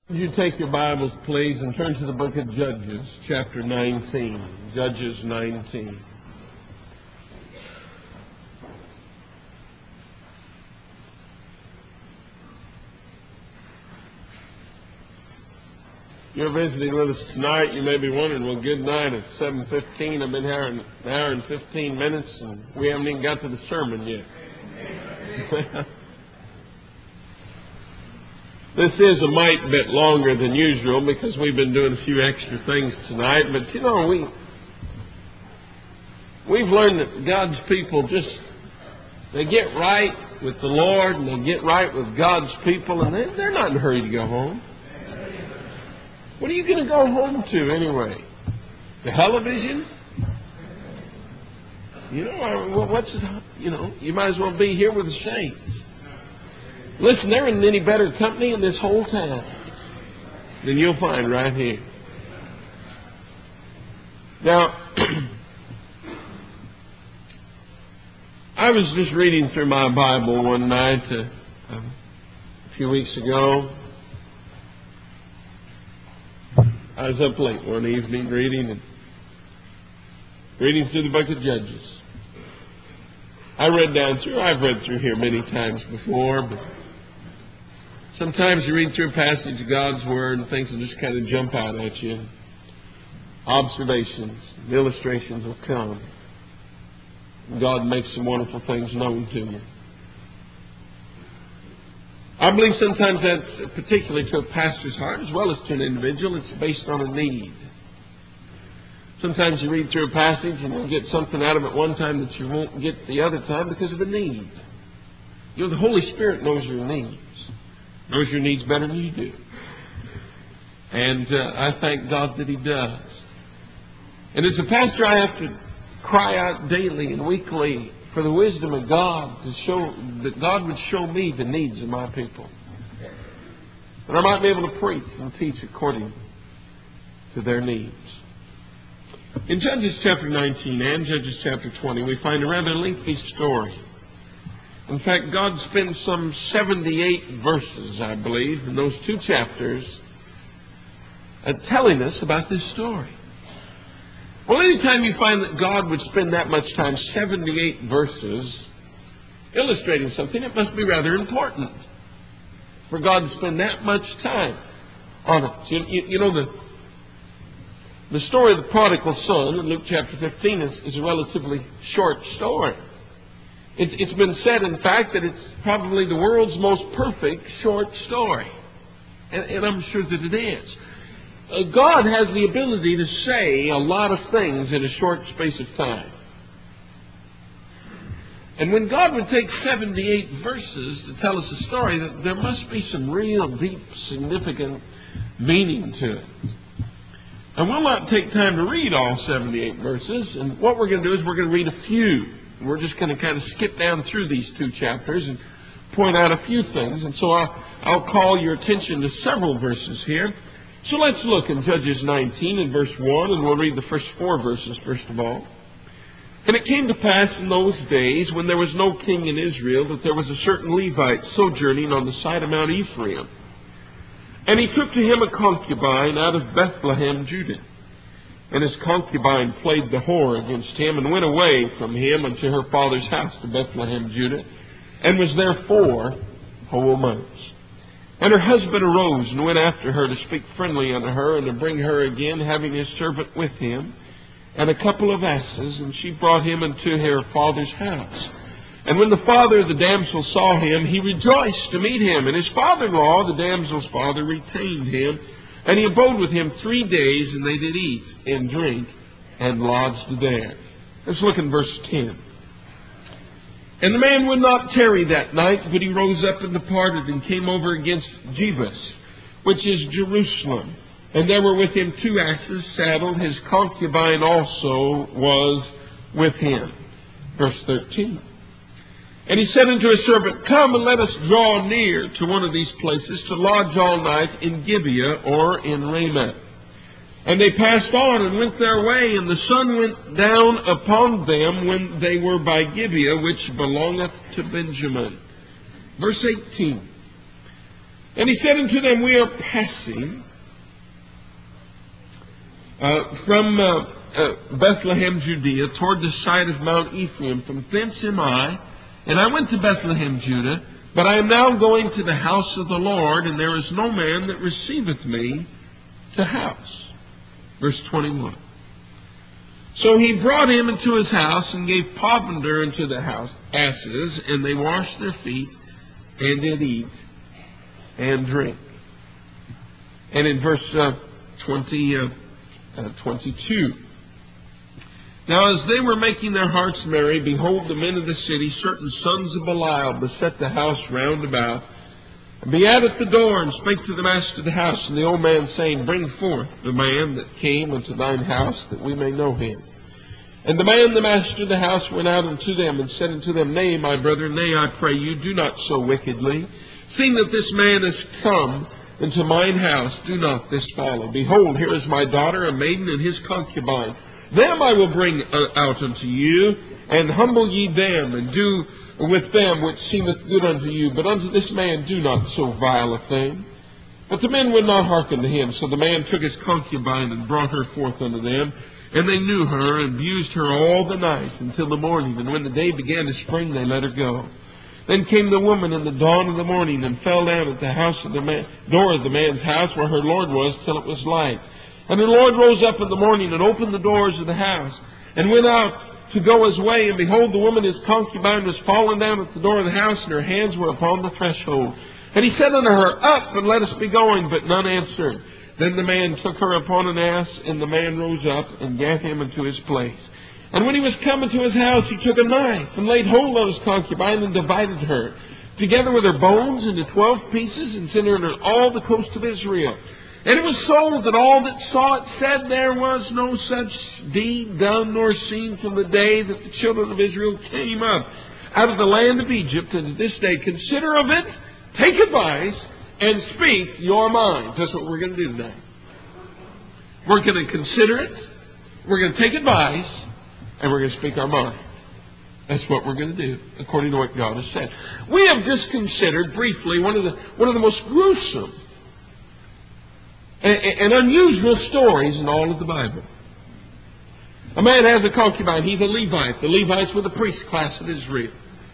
Would you take your Bibles, please, and turn to the book of Judges, chapter 19. Judges 19. You're visiting with us tonight. You may be wondering, well, good night. It's 7:15. I've been here an hour and 15 minutes, and we haven't even got to the sermon yet. This is a mite bit longer than usual because we've been doing a few extra things tonight. But, you know, we've learned that God's people they get right with the Lord and they get right with God's people, and they're not in a hurry to go home. What are you going to go home to anyway? The television? You might as well be here with the saints. Listen, they're in any better company in this whole town than you'll find right here. Now, I was just reading through my Bible one night a few weeks ago. I was up late one evening reading through the book of Judges. I've read through here many times before, but sometimes you read through a passage of God's Word and things will just kind of jump out at you. Observations, illustrations will come. God makes some wonderful things known to you. I believe sometimes that's particularly to a pastor's heart as well as to an individual. It's based on a need. Sometimes you read through a passage and you'll get something out of it one time that you won't get the other time because of a need. You know, the Holy Spirit knows your needs. Knows your needs better than you do. And I thank God that He does. And as a pastor, I have to cry out daily and weekly for the wisdom of God that God would show me the needs of my people. And I might be able to preach and teach according to their needs. In Judges chapter 19 and Judges chapter 20, we find a rather lengthy story. In fact, God spends some 78 verses, I believe, in those two chapters telling us about this story. Well, anytime you find that God would spend that much time, 78 verses, illustrating something, it must be rather important for God to spend that much time on it. You know, the story of the prodigal son in Luke chapter 15 is a relatively short story. It's been said, in fact, that it's probably the world's most perfect short story. And I'm sure that it is. God has the ability to say a lot of things in a short space of time. And when God would take 78 verses to tell us a story, there must be some real deep, significant meaning to it. And we'll not take time to read all 78 verses. And what we're going to do is we're going to read a few. We're just going to kind of skip down through these two chapters and point out a few things. And so I'll call your attention to several verses here. So let's look in Judges 19 and verse 1, and we'll read the first 4 verses first of all. And it came to pass in those days, when there was no king in Israel, that there was a certain Levite sojourning on the side of Mount Ephraim. And he took to him a concubine out of Bethlehem, Judah. And his concubine played the whore against him, and went away from him unto her father's house to Bethlehem, Judah, and was there 4 whole months. And her husband arose and went after her to speak friendly unto her, and to bring her again, having his servant with him, and a couple of asses, and she brought him into her father's house. And when the father of the damsel saw him, he rejoiced to meet him. And his father-in-law, the damsel's father, retained him, and he abode with him 3 days, and they did eat and drink and lodged there. Let's look in verse 10. And the man would not tarry that night, but he rose up and departed, and came over against Jebus, which is Jerusalem. And there were with him 2 asses saddled. His concubine also was with him. Verse 13. And he said unto his servant, Come and let us draw near to one of these places, to lodge all night in Gibeah or in Ramah. And they passed on and went their way, and the sun went down upon them when they were by Gibeah, which belongeth to Benjamin. Verse 18. And he said unto them, We are passing from Bethlehem, Judea, toward the side of Mount Ephraim. From thence am I, and I went to Bethlehem, Judah, but I am now going to the house of the Lord, and there is no man that receiveth me to house. Verse 21. So he brought him into his house, and gave provender into the house, asses, and they washed their feet, and did eat and drink. And in verse 22. Now as they were making their hearts merry, behold, the men of the city, certain sons of Belial, beset the house round about, and be at the door, and spake to the master of the house, and the old man, saying, Bring forth the man that came unto thine house, that we may know him. And the man, the master of the house, went out unto them, and said unto them, Nay, my brethren, nay, I pray you, do not so wickedly. Seeing that this man is come into mine house, do not this follow. Behold, here is my daughter, a maiden, and his concubine. Them I will bring out unto you, and humble ye them, and do with them which seemeth good unto you. But unto this man do not so vile a thing. But the men would not hearken to him. So the man took his concubine, and brought her forth unto them. And they knew her, and abused her all the night until the morning. And when the day began to spring, they let her go. Then came the woman in the dawn of the morning, and fell down at the house of the door of the man's house, where her lord was, till it was light. And her lord rose up in the morning, and opened the doors of the house, and went out to go his way. And behold, the woman, his concubine, was fallen down at the door of the house, and her hands were upon the threshold. And he said unto her, Up, and let us be going. But none answered. Then the man took her upon an ass, and the man rose up, and gat him into his place. And when he was come into his house, he took a knife, and laid hold on his concubine, and divided her, together with her bones, into 12 pieces, and sent her into all the coast of Israel. And it was so that all that saw it said, There was no such deed done nor seen from the day that the children of Israel came up out of the land of Egypt unto this day. Consider of it, take advice, and speak your minds. That's what we're going to do today. We're going to consider it, we're going to take advice, and we're going to speak our mind. That's what we're going to do, according to what God has said. We have just considered briefly one of the most gruesome and unusual stories in all of the Bible. A man has a concubine. He's a Levite. The Levites were the priest class of Israel.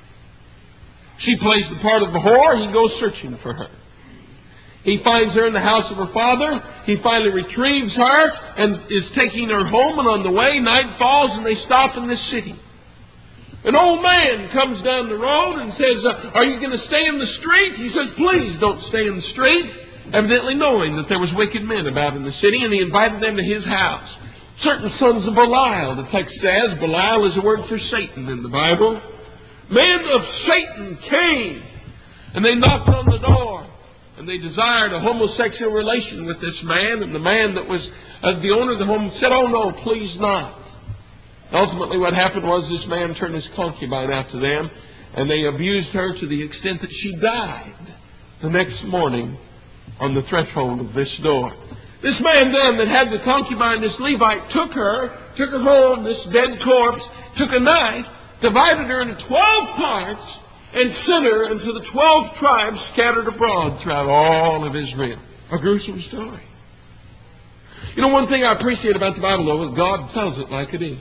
She plays the part of the whore. He goes searching for her. He finds her in the house of her father. He finally retrieves her and is taking her home. And on the way, night falls, and they stop in this city. An old man comes down the road and says, Are you going to stay in the street? He says, Please don't stay in the street. Evidently knowing that there was wicked men about in the city, and he invited them to his house. Certain sons of Belial, the text says. Belial is a word for Satan in the Bible. Men of Satan came, and they knocked on the door, and they desired a homosexual relation with this man. And the man that was the owner of the home said, Oh no, please not. Ultimately what happened was this man turned his concubine out to them, and they abused her to the extent that she died the next morning on the threshold of this door. This man then that had the concubine, this Levite, took her home, this dead corpse, took a knife, divided her into 12 parts, and sent her into the 12 tribes scattered abroad throughout all of Israel. A gruesome story. You know, one thing I appreciate about the Bible, though, is God tells it like it is.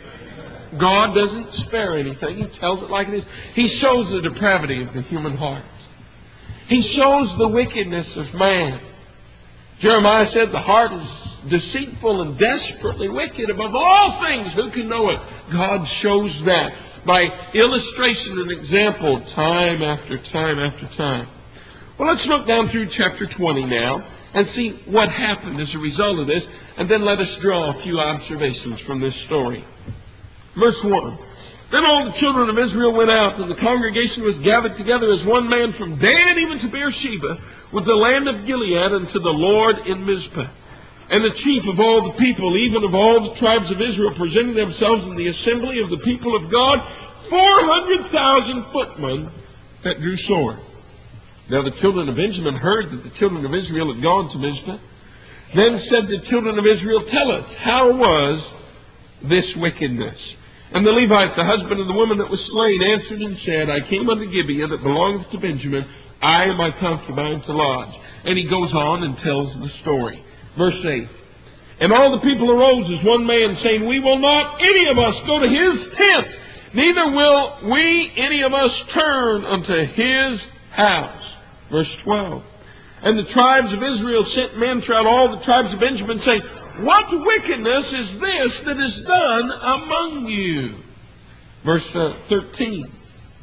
God doesn't spare anything. He tells it like it is. He shows the depravity of the human heart. He shows the wickedness of man. Jeremiah said the heart is deceitful and desperately wicked. Above all things, who can know it? God shows that by illustration and example time after time after time. Well, let's look down through chapter 20 now and see what happened as a result of this, and then let us draw a few observations from this story. Verse 1. Then all the children of Israel went out, and the congregation was gathered together as one man from Dan even to Beersheba, with the land of Gilead, unto the Lord in Mizpah. And the chief of all the people, even of all the tribes of Israel, presented themselves in the assembly of the people of God, 400,000 footmen that drew sword. Now the children of Benjamin heard that the children of Israel had gone to Mizpah. Then said the children of Israel, Tell us, how was this wickedness? And the Levite, the husband of the woman that was slain, answered and said, I came unto Gibeah that belongeth to Benjamin, I and my concubines to lodge. And he goes on and tells the story. Verse 8. And all the people arose as one man, saying, We will not any of us go to his tent, neither will we any of us turn unto his house. Verse 12. And the tribes of Israel sent men throughout all the tribes of Benjamin, saying, What wickedness is this that is done among you? Verse 13.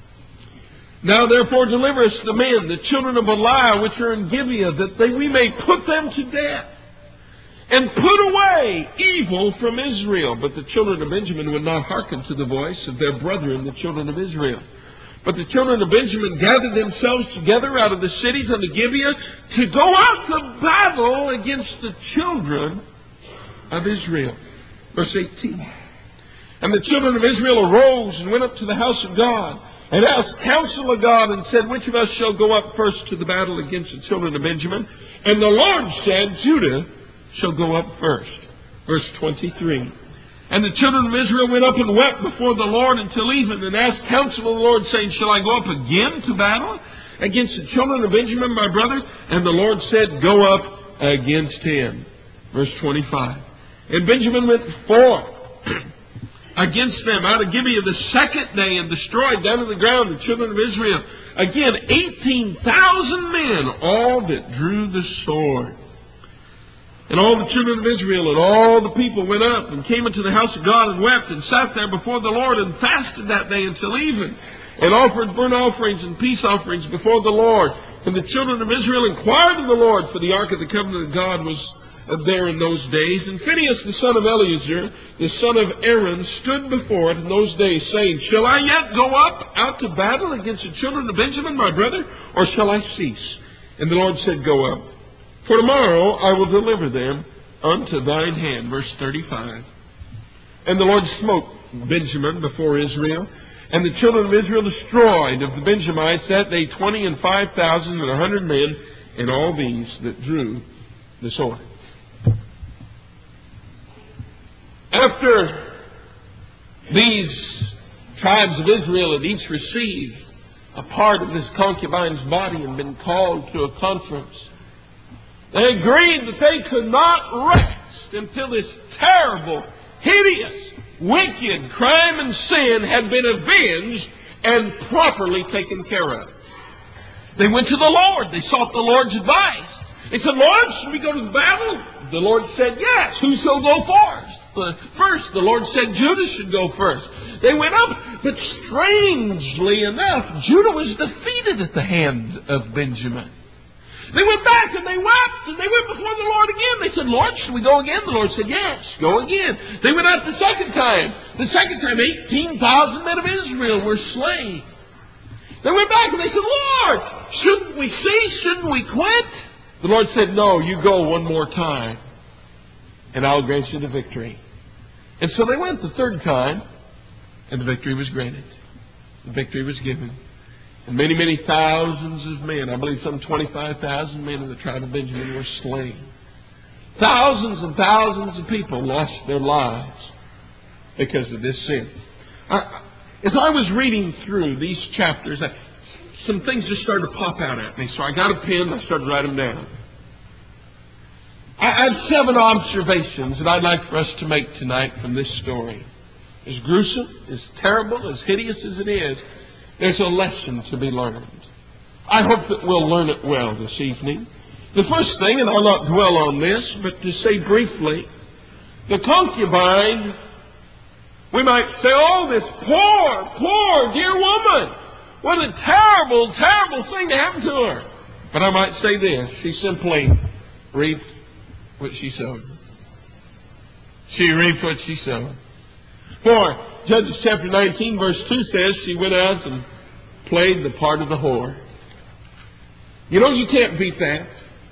Now therefore deliver us the men, the children of Belial, which are in Gibeah, that we may put them to death, and put away evil from Israel. But the children of Benjamin would not hearken to the voice of their brethren, the children of Israel. But the children of Benjamin gathered themselves together out of the cities unto Gibeah to go out to battle against the children of Israel. Verse 18. And the children of Israel arose and went up to the house of God, and asked counsel of God, and said, Which of us shall go up first to the battle against the children of Benjamin? And the Lord said, Judah shall go up first. Verse 23. And the children of Israel went up and wept before the Lord until even, and asked counsel of the Lord, saying, Shall I go up again to battle against the children of Benjamin, my brother? And the Lord said, Go up against him. Verse 25. And Benjamin went forth against them out of Gibeah the second day, and destroyed down to the ground the children of Israel. Again, 18,000 men, all that drew the sword. And all the children of Israel and all the people went up and came into the house of God and wept and sat there before the Lord and fasted that day until even, and offered burnt offerings and peace offerings before the Lord. And the children of Israel inquired of the Lord, for the ark of the covenant of God was there in those days. And Phinehas the son of Eleazar, the son of Aaron, stood before it in those days, saying, Shall I yet go up out to battle against the children of Benjamin, my brother, or shall I cease? And the Lord said, Go up. For tomorrow I will deliver them unto thine hand. Verse 35. And the Lord smote Benjamin before Israel, and the children of Israel destroyed of the Benjamites that day 20 and 5,000 and 100 men, and all these that drew the sword. After these tribes of Israel had each received a part of this concubine's body and been called to a conference, they agreed that they could not rest until this terrible, hideous, wicked crime and sin had been avenged and properly taken care of. They went to the Lord. They sought the Lord's advice. They said, Lord, should we go to the battle? The Lord said, yes. Who shall go first? The Lord said Judah should go first. They went up, but strangely enough, Judah was defeated at the hand of Benjamin. They went back and they wept, and they went before the Lord again. They said, Lord, should we go again? The Lord said, yes, go again. They went out the second time. The second time, 18,000 men of Israel were slain. They went back and they said, Lord, shouldn't we cease? Shouldn't we quit? The Lord said, no, you go one more time, and I'll grant you the victory. And so they went the third time, and the victory was granted. The victory was given. And many, many thousands of men, I believe some 25,000 men of the tribe of Benjamin were slain. Thousands and thousands of people lost their lives because of this sin. As I was reading through these chapters, some things just started to pop out at me. So I got a pen and I started to write them down. I have 7 observations that I'd like for us to make tonight from this story. As gruesome, as terrible, as hideous as it is, there's a lesson to be learned. I hope that we'll learn it well this evening. The first thing, and I'll not dwell on this, but to say briefly, the concubine, we might say, oh, this poor, dear woman. What a terrible, terrible thing to happen to her. But I might say this, she simply reaped what she sowed. She reaped what she sowed. For Judges chapter 19, verse 2 says, she went out and played the part of the whore. You know, you can't beat that.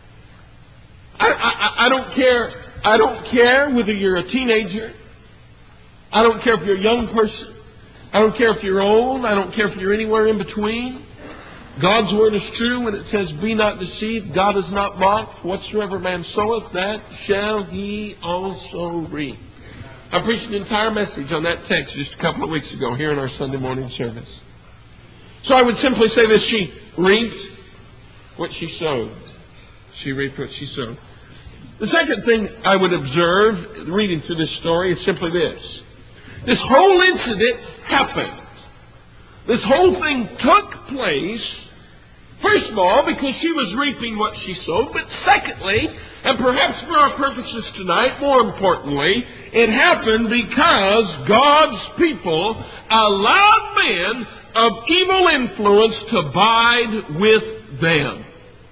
I don't care. I don't care whether you're a teenager. I don't care if you're a young person. I don't care if you're old. I don't care if you're anywhere in between. God's word is true when it says, be not deceived. God is not mocked. Whatsoever man soweth, that shall he also reap. I preached an entire message on that text just a couple of weeks ago here in our Sunday morning service. So I would simply say this, she reaped what she sowed. She reaped what she sowed. The second thing I would observe, reading through this story, is simply this. This whole incident happened. This whole thing took place, first of all, because she was reaping what she sowed, but secondly, and perhaps for our purposes tonight, more importantly, it happened because God's people allowed men of evil influence to abide with them.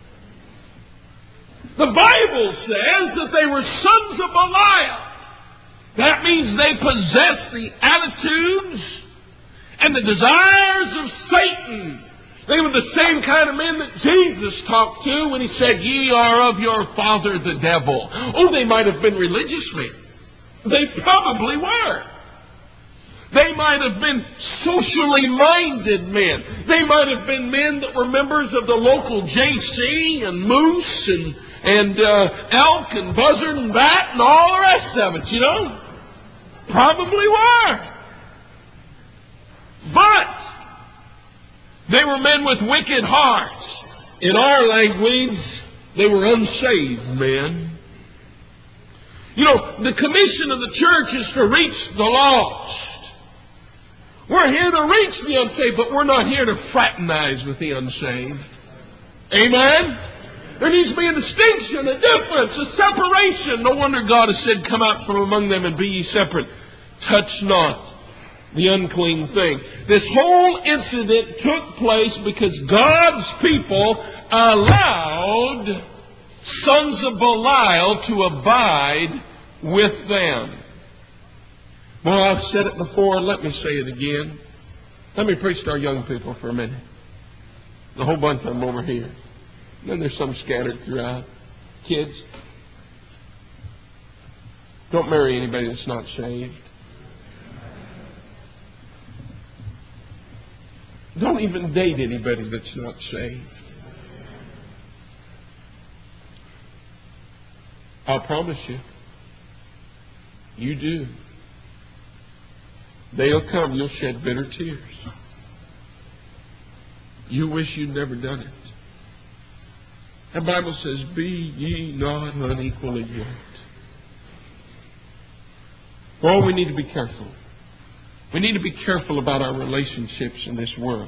The Bible says that they were sons of Belial. That means they possessed the attitudes and the desires of Satan. They were the same kind of men that Jesus talked to when he said, "Ye are of your father the devil." Oh, they might have been religious men. They probably were. They might have been socially minded men. They might have been men that were members of the local JC and Moose and Elk and Buzzard and Bat and all the rest of it, you know. Probably were. But they were men with wicked hearts. In our language, they were unsaved men. You know, the commission of the church is to reach the lost. We're here to reach the unsaved, but we're not here to fraternize with the unsaved. Amen? There needs to be a distinction, a difference, a separation. No wonder God has said, "Come out from among them and be ye separate. Touch not the unclean thing." This whole incident took place because God's people allowed sons of Belial to abide with them. Well, I've said it before, and let me say it again. Let me preach to our young people for a minute. A whole bunch of them over here. And then there's some scattered throughout. Kids, don't marry anybody that's not saved. Don't even date anybody that's not saved. I'll promise you, you do. They'll come, you'll shed bitter tears. You wish you'd never done it. The Bible says, "Be ye not unequally yoked." Oh, we need to be careful. We need to be careful about our relationships in this world.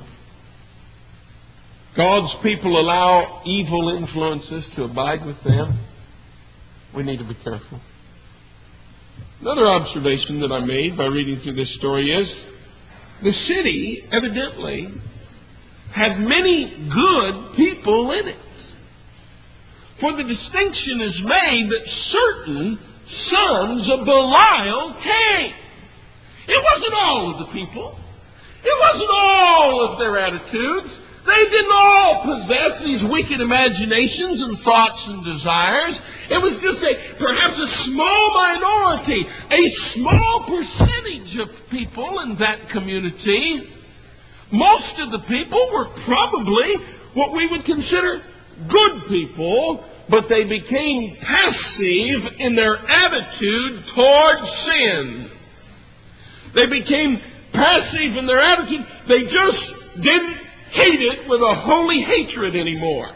God's people allow evil influences to abide with them. We need to be careful. Another observation that I made by reading through this story is the city evidently had many good people in it. For the distinction is made that certain sons of Belial came. It wasn't all of the people. It wasn't all of their attitudes. They didn't all possess these wicked imaginations and thoughts and desires. It was just perhaps a small minority, a small percentage of people in that community. Most of the people were probably what we would consider good people, but they became passive in their attitude toward sin. They became passive in their attitude. They just didn't hate it with a holy hatred anymore.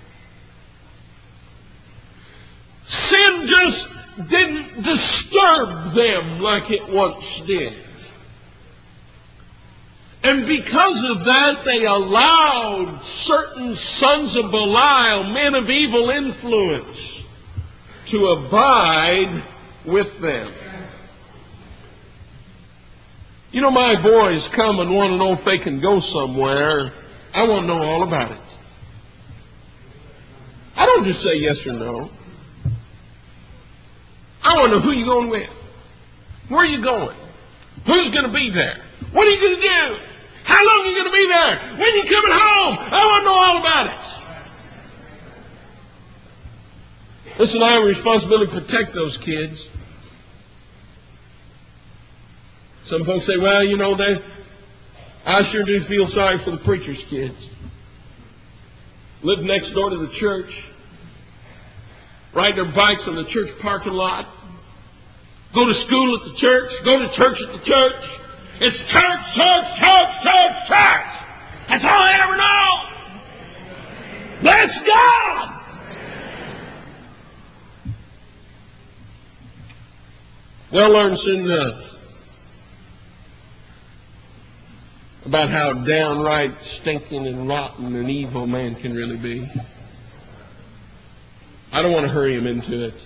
Sin just didn't disturb them like it once did. And because of that, they allowed certain sons of Belial, men of evil influence, to abide with them. You know, my boys come and want to know if they can go somewhere. I want to know all about it. I don't just say yes or no. I want to know who you're going with. Where are you going? Who's going to be there? What are you going to do? How long are you going to be there? When are you coming home? I want to know all about it. Listen, I have a responsibility to protect those kids. Some folks say, well, you know, I sure do feel sorry for the preacher's kids. Live next door to the church. Ride their bikes on the church parking lot. Go to school at the church. Go to church at the church. It's church, church, church, church, church. That's all I ever know. Bless God! They'll learn soon enough about how downright stinking and rotten and evil man can really be. I don't want to hurry him into it.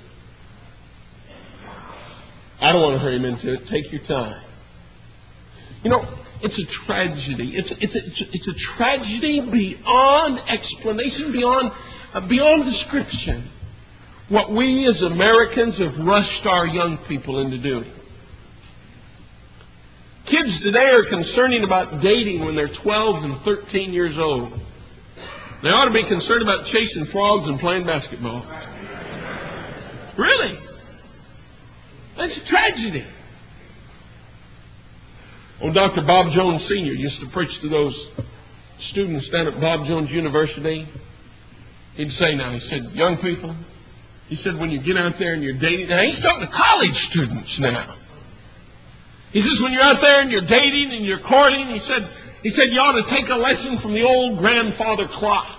I don't want to hurry him into it. Take your time. You know, it's a tragedy. It's a tragedy beyond explanation, beyond description. What we as Americans have rushed our young people into doing. Kids today are concerning about dating when they're 12 and 13 years old. They ought to be concerned about chasing frogs and playing basketball. Really? That's a tragedy. Oh, Dr. Bob Jones Sr. used to preach to those students down at Bob Jones University. He'd say, he said, young people, he said, when you get out there and you're dating, now he's talking to college students now. He says, when you're out there and you're dating and you're courting, he said, you ought to take a lesson from the old grandfather clock.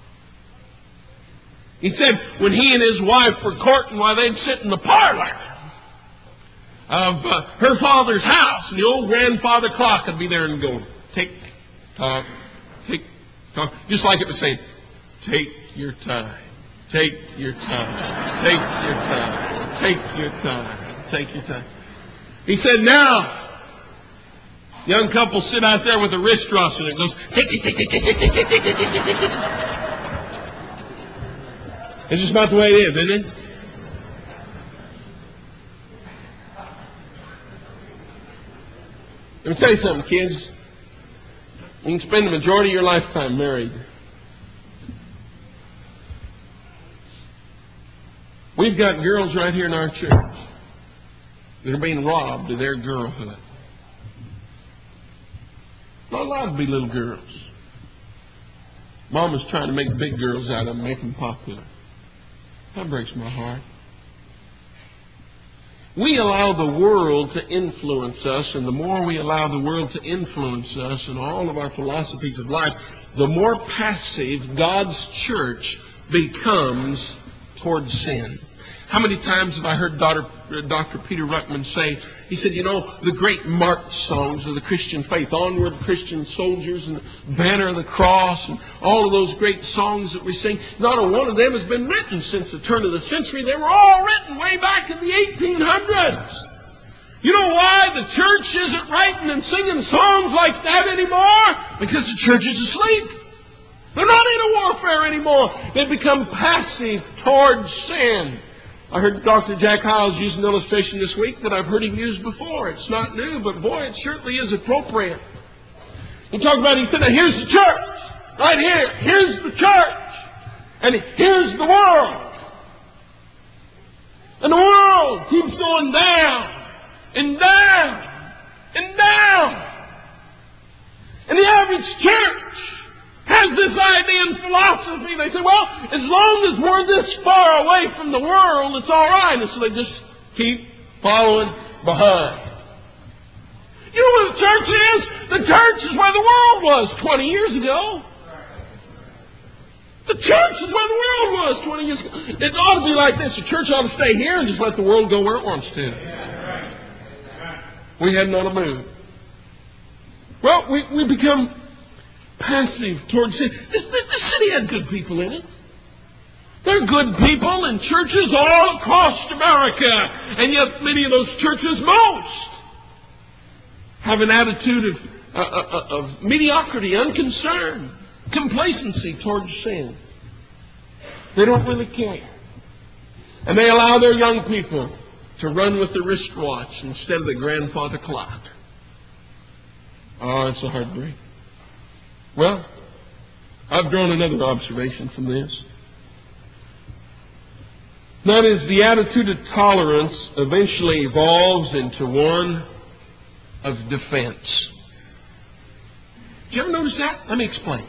He said, when he and his wife were courting, while they'd sit in the parlor of her father's house, and the old grandfather clock would be there and go, tick, tock, tick, tock, just like it was saying, take your time, take your time, take your time, take your time, take your time. He said, now, young couples sit out there with a wristwatch and it goes, tick, tick, tick, tick, tick, tick, tick, tick, tick, tick, tick, tick. It's just about the way it is, isn't it? Let me tell you something, kids. You can spend the majority of your lifetime married. We've got girls right here in our church that are being robbed of their girlhood. Not allowed to be little girls. Mama's trying to make big girls out of them, make them popular. That breaks my heart. We allow the world to influence us, and the more we allow the world to influence us in all of our philosophies of life, the more passive God's church becomes towards sin. How many times have I heard Dr. Peter Ruckman say, he said, you know, the great march songs of the Christian faith, Onward Christian Soldiers and Banner of the Cross, and all of those great songs that we sing, not a one of them has been written since the turn of the century. They were all written way back in the 1800s. You know why the church isn't writing and singing songs like that anymore? Because the church is asleep. They're not in a warfare anymore. They've become passive towards sin. I heard Dr. Jack Hyles use an illustration this week that I've heard him use before. It's not new, but boy, it certainly is appropriate. He talked about, he said, now here's the church. Right here. Here's the church. And here's the world. And the world keeps going down and down and down. And the average church has this idea and philosophy. They say, well, as long as we're this far away from the world, it's all right. And so they just keep following behind. You know where the church is? The church is where the world was 20 years ago. The church is where the world was 20 years ago. It ought to be like this. The church ought to stay here and just let the world go where it wants to. We hadn't ought to move. Well, we become passive towards sin. This city had good people in it. There are good people in churches all across America. And yet many of those churches, most, have an attitude of mediocrity, unconcern, complacency towards sin. They don't really care. And they allow their young people to run with the wristwatch instead of the grandfather clock. Oh, it's a heartbreak. Well, I've drawn another observation from this. That is, the attitude of tolerance eventually evolves into one of defense. Did you ever notice that? Let me explain.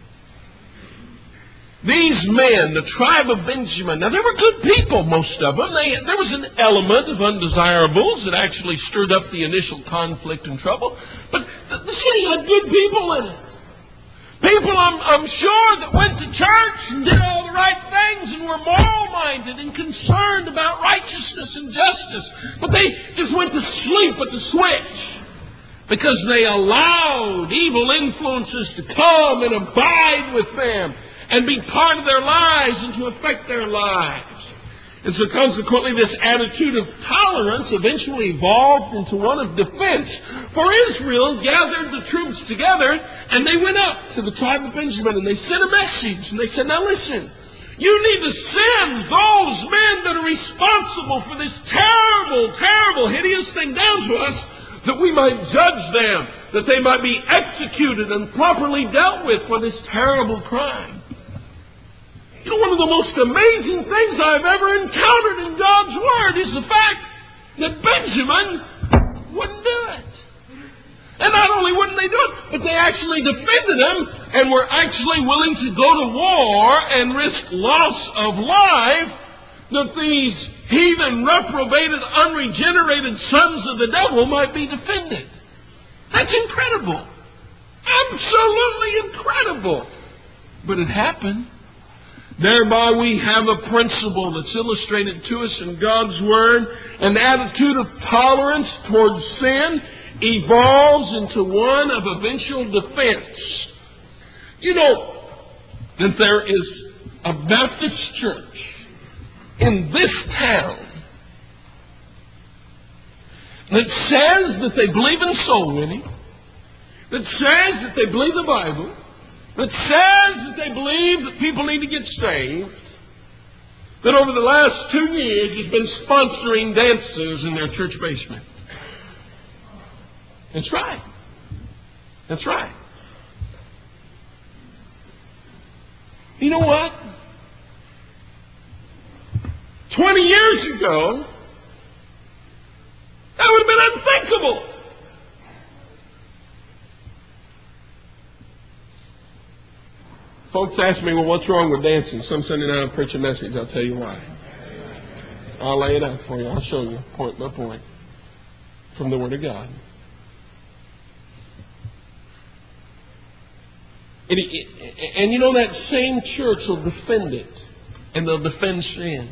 These men, the tribe of Benjamin, now they were good people, most of them. There was an element of undesirables that actually stirred up the initial conflict and trouble. But the city had good people in it. People, I'm sure, that went to church and did all the right things and were moral-minded and concerned about righteousness and justice. But they just went to sleep at the switch because they allowed evil influences to come and abide with them and be part of their lives and to affect their lives. And so consequently, this attitude of tolerance eventually evolved into one of defense. For Israel gathered the troops together, and they went up to the tribe of Benjamin, and they sent a message. And they said, now listen, you need to send those men that are responsible for this terrible, terrible, hideous thing down to us, that we might judge them, that they might be executed and properly dealt with for this terrible crime. You know, one of the most amazing things I've ever encountered in God's Word is the fact that Benjamin wouldn't do it. And not only wouldn't they do it, but they actually defended him and were actually willing to go to war and risk loss of life that these heathen, reprobated, unregenerated sons of the devil might be defended. That's incredible. Absolutely incredible. But it happened. Thereby we have a principle that's illustrated to us in God's Word. An attitude of tolerance towards sin evolves into one of eventual defense. You know that there is a Baptist church in this town that says that they believe in soul winning, that says that they believe the Bible, that says that they believe that people need to get saved, that over the last 2 years has been sponsoring dances in their church basement. That's right. That's right. You know what? 20 years ago, that would have been unthinkable. Folks ask me, well, what's wrong with dancing? Some Sunday night I'll preach a message. I'll tell you why. I'll lay it out for you. I'll show you point by point from the Word of God. And you know, that same church will defend it. And they'll defend sin.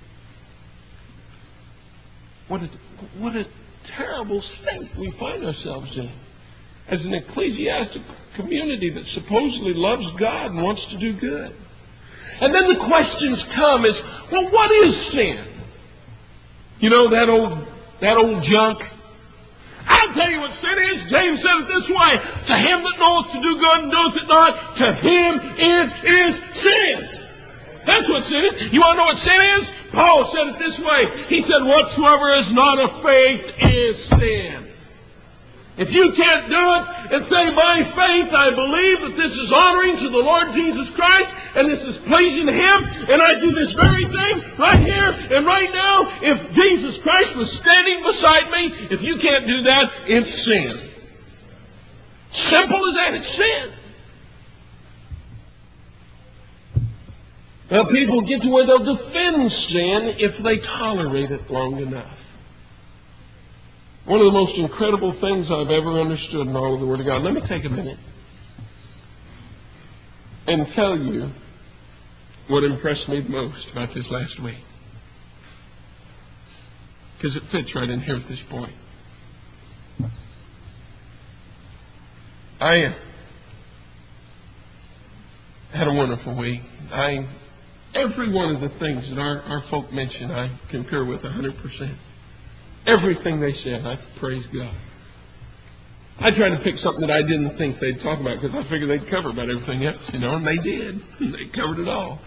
What a terrible state we find ourselves in as an ecclesiastic community that supposedly loves God and wants to do good. And then the questions come is, well, what is sin? You know, that old junk. I'll tell you what sin is. James said it this way: to him that knoweth to do good and doeth it not, to him it is sin. That's what sin is. You want to know what sin is? Paul said it this way. He said, whatsoever is not of faith is sin. If you can't do it and say, by faith I believe that this is honoring to the Lord Jesus Christ and this is pleasing to Him, and I do this very thing right here and right now, if Jesus Christ was standing beside me, if you can't do that, it's sin. Simple as that. It's sin. Well, people get to where they'll defend sin if they tolerate it long enough. One of the most incredible things I've ever understood in all of the Word of God. Let me take a minute and tell you what impressed me the most about this last week. Because it fits right in here at this point. I had a wonderful week. Every one of the things that our folk mentioned, I concur with 100%. Everything they said, I praise God. I tried to pick something that I didn't think they'd talk about because I figured they'd cover about everything else, and they did. They covered it all.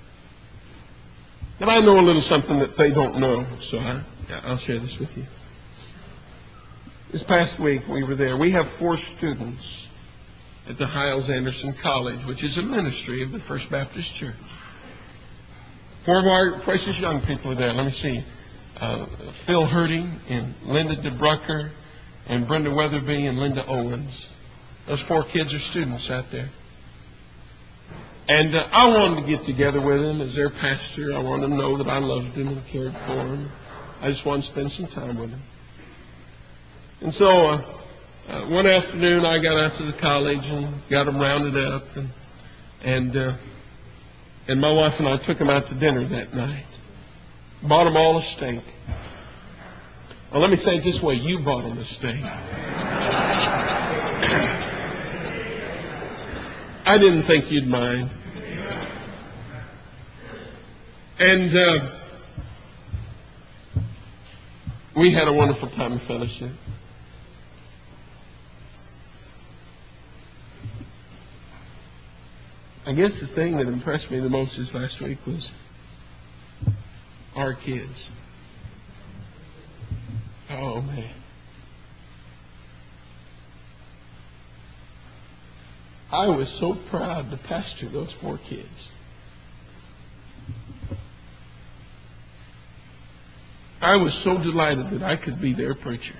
But I know a little something that they don't know, so I'll share this with you. This past week we were there. We have 4 students at the Hyles-Anderson College, which is a ministry of the First Baptist Church. 4 of our precious young people are there. Let me see. Phil Herding and Linda DeBrucker and Brenda Weatherby and Linda Owens. Those 4 kids are students out there. And I wanted to get together with them as their pastor. I wanted them to know that I loved them and cared for them. I just wanted to spend some time with them. And so One afternoon, I got out to the college and got them rounded up, and my wife and I took them out to dinner that night. Bought them all a steak. Well, let me say it this way: you bought them a steak. I didn't think you'd mind. And we had a wonderful time of fellowship. I guess the thing that impressed me the most this last week was our kids. Oh, man. I was so proud to pastor those 4 kids. I was so delighted that I could be their preacher.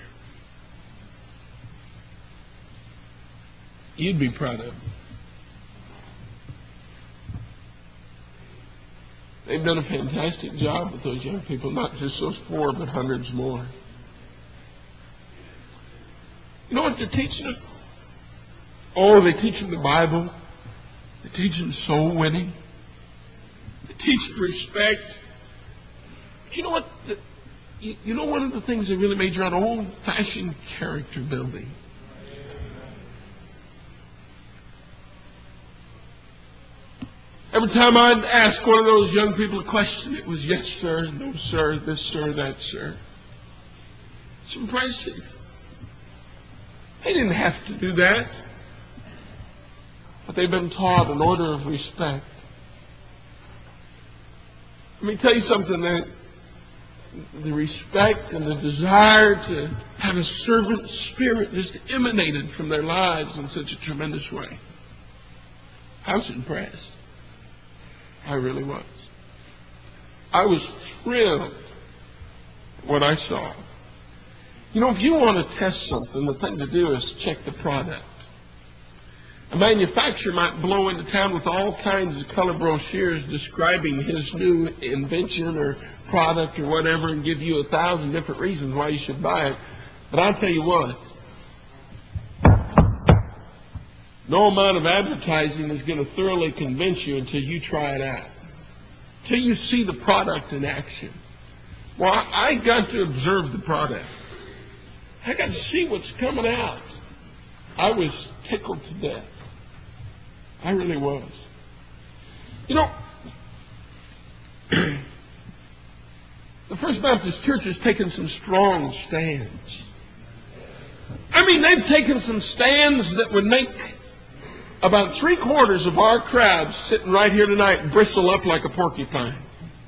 You'd be proud of them. They've done a fantastic job with those young people, not just those 4, but hundreds more. You know what they're teaching them? Oh, they teach them the Bible. They teach them soul winning. They teach them respect. You know what? You know one of the things they really major on? Old-fashioned character building. Every time I'd ask one of those young people a question, it was yes, sir, no, sir, this, sir, that, sir. It's impressive. They didn't have to do that. But they've been taught an order of respect. Let me tell you something, that the respect and the desire to have a servant spirit just emanated from their lives in such a tremendous way. I was impressed. I really was. I was thrilled what I saw. You know, if you want to test something, the thing to do is check the product. A manufacturer might blow into town with all kinds of color brochures describing his new invention or product or whatever and give you 1,000 different reasons why you should buy it. But I'll tell you what, no amount of advertising is going to thoroughly convince you until you try it out, until you see the product in action. Well, I got to observe the product. I got to see what's coming out. I was tickled to death. I really was. You know, the First Baptist Church has taken some strong stands. I mean, they've taken some stands that would make about 3/4 of our crowd sitting right here tonight bristle up like a porcupine.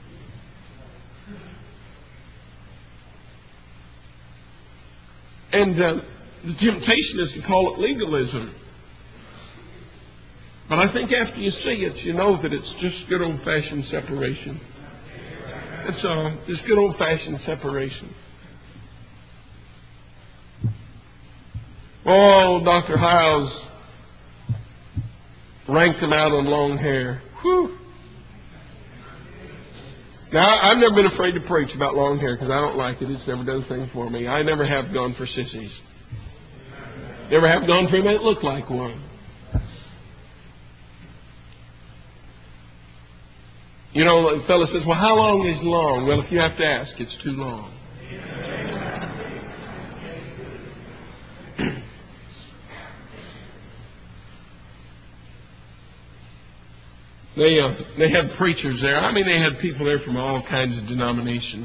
And the temptation is to call it legalism. But I think after you see it, you know that it's just good old-fashioned separation. It's just good old-fashioned separation. Oh, Dr. Hiles ranked them out on long hair. Whew. Now, I've never been afraid to preach about long hair because I don't like it. It's never done a thing for me. I never have gone for sissies. Never have gone for anybody that looked like one. You know, the fellow says, well, how long is long? Well, if you have to ask, it's too long. They had preachers there. I mean, they had people there from all kinds of denominations.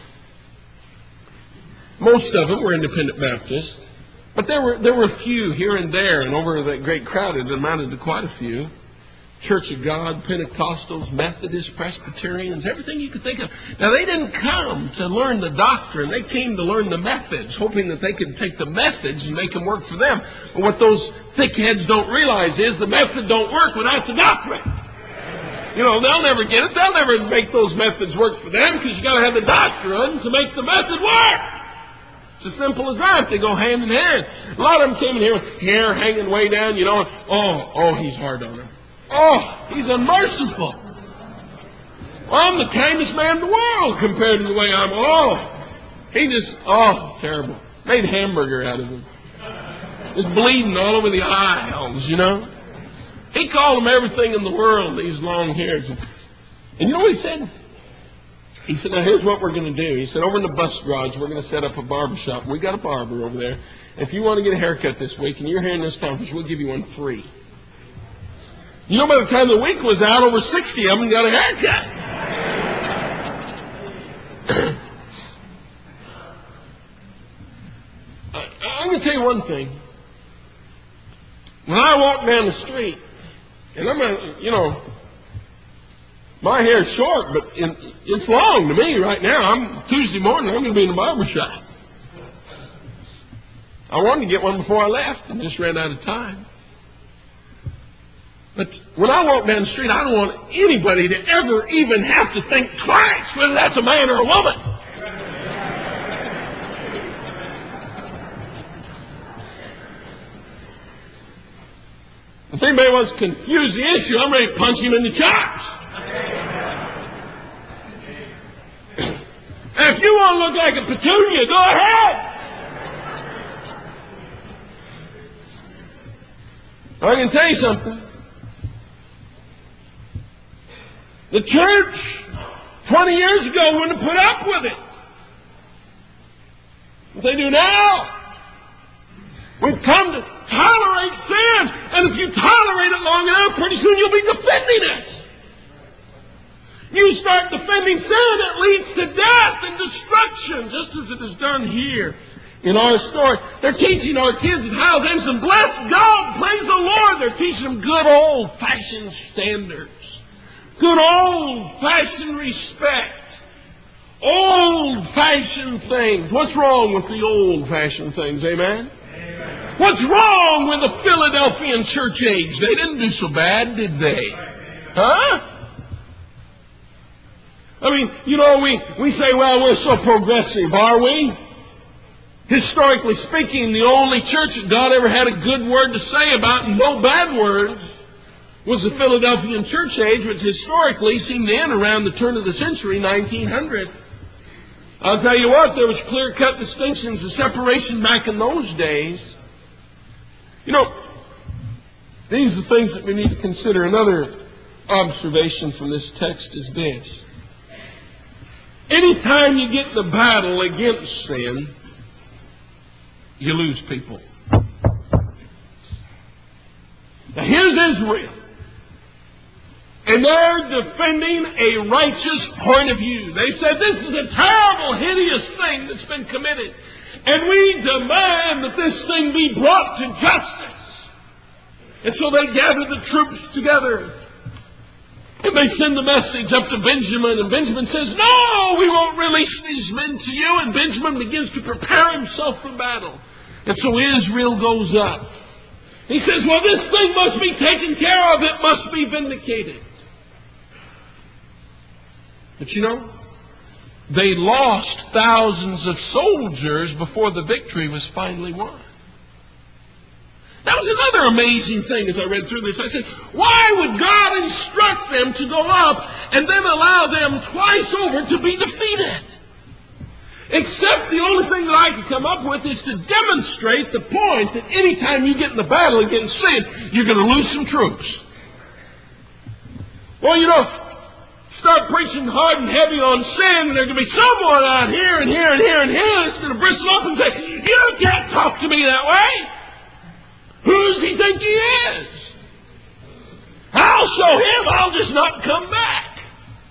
Most of them were Independent Baptists, but there were a few here and there, and over that great crowd, it amounted to quite a few. Church of God, Pentecostals, Methodists, Presbyterians, everything you could think of. Now, they didn't come to learn the doctrine. They came to learn the methods, hoping that they could take the methods and make them work for them. But what those thick-heads don't realize is the method don't work without the doctrine. You know, they'll never get it. They'll never make those methods work for them because you got to have the doctrine to make the method work. It's as simple as that. They go hand in hand. A lot of them came in here with hair hanging way down, you know. Oh, he's hard on them. Oh, he's unmerciful. Well, I'm the kindest man in the world compared to the way I'm. He just, terrible. Made hamburger out of him. It's bleeding all over the aisles, you know. He called them everything in the world, these long hairs. And you know what he said? He said, now here's what we're going to do. He said, over in the bus garage, we're going to set up a barber shop. We got a barber over there. If you want to get a haircut this week and you're here in this conference, we'll give you one free. You know, by the time the week was out, over 60 of them got a haircut. I'm going to tell you one thing. When I walk down the street, and my hair's short, but it's long to me right now. Tuesday morning, I'm going to be in the barber shop. I wanted to get one before I left and just ran out of time. But when I walk down the street, I don't want anybody to ever even have to think twice whether that's a man or a woman. If anybody wants to confuse the issue, I'm ready to punch him in the chops. And if you want to look like a petunia, go ahead. I can tell you something. The church 20 years ago wouldn't have put up with it. What they do now, we've come to tolerate sin. And if you tolerate it long enough, pretty soon you'll be defending it. You start defending sin, it leads to death and destruction, just as it is done here in our story. They're teaching our kids at Howell Jameson, bless God, praise the Lord. They're teaching them good old-fashioned standards. Good old-fashioned respect. Old-fashioned things. What's wrong with the old-fashioned things, amen? What's wrong with the Philadelphian church age? They didn't do so bad, did they? Huh? I mean, we say, well, we're so progressive, are we? Historically speaking, the only church that God ever had a good word to say about, and no bad words, was the Philadelphian church age, which historically seemed to end around the turn of the century, 1900. I'll tell you what, there was clear-cut distinctions of separation back in those days. These are things that we need to consider. Another observation from this text is this. Anytime you get in the battle against sin, you lose people. Now here's Israel. And they're defending a righteous point of view. They said this is a terrible, hideous thing that's been committed. And we demand that this thing be brought to justice. And so they gather the troops together. And they send the message up to Benjamin. And Benjamin says, no, we won't release these men to you. And Benjamin begins to prepare himself for battle. And so Israel goes up. He says, well, this thing must be taken care of. It must be vindicated. But they lost thousands of soldiers before the victory was finally won. That was another amazing thing as I read through this. I said, why would God instruct them to go up and then allow them twice over to be defeated? Except the only thing that I could come up with is to demonstrate the point that anytime you get in the battle against sin, you're going to lose some troops. Well, start preaching hard and heavy on sin, and there's going to be someone out here and here and here and here that's going to bristle up and say, you can't talk to me that way. Who does he think he is? I'll show him. I'll just not come back.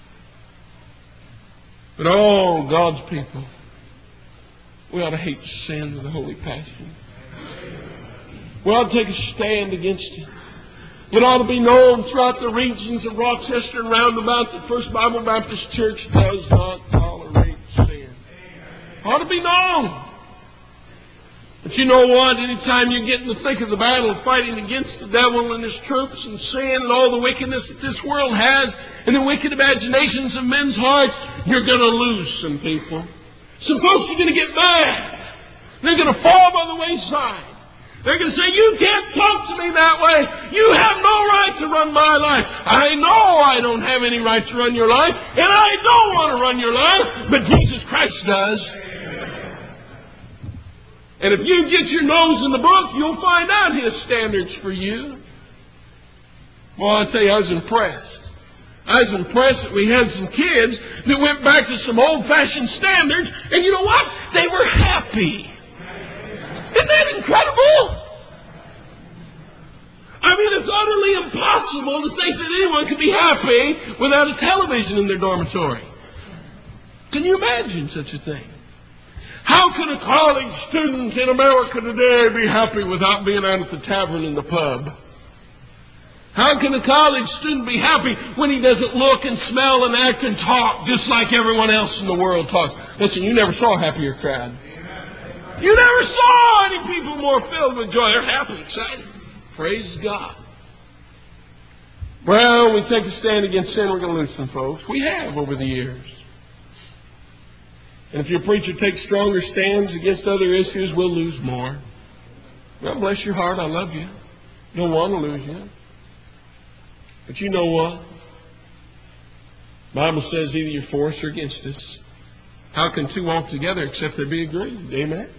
But oh, God's people, we ought to hate sin with a holy passion. We ought to take a stand against it. It ought to be known throughout the regions of Rochester and round about that First Bible Baptist Church does not tolerate sin. It ought to be known. But you know what? Anytime you get in the thick of the battle fighting against the devil and his troops and sin and all the wickedness that this world has and the wicked imaginations of men's hearts, you're going to lose some people. Some folks are going to get mad. They're going to fall by the wayside. They're going to say, you can't talk to me that way. You have no right to run my life. I know I don't have any right to run your life, and I don't want to run your life, but Jesus Christ does. And if you get your nose in the book, you'll find out His standards for you. Well, I tell you, I was impressed. I was impressed that we had some kids that went back to some old-fashioned standards, and you know what? They were happy. Isn't that incredible? I mean, it's utterly impossible to think that anyone could be happy without a television in their dormitory. Can you imagine such a thing? How can a college student in America today be happy without being out at the tavern and the pub? How can a college student be happy when he doesn't look and smell and act and talk just like everyone else in the world talks? Listen, you never saw a happier crowd. You never saw any people more filled with joy. They're happy, excited. Praise God. Well, when we take a stand against sin, we're going to lose some folks. We have over the years. And if your preacher takes stronger stands against other issues, we'll lose more. Well, bless your heart, I love you. Don't want to lose you. But you know what? The Bible says either you're for us or against us. How can two walk together except they be agreed? Amen?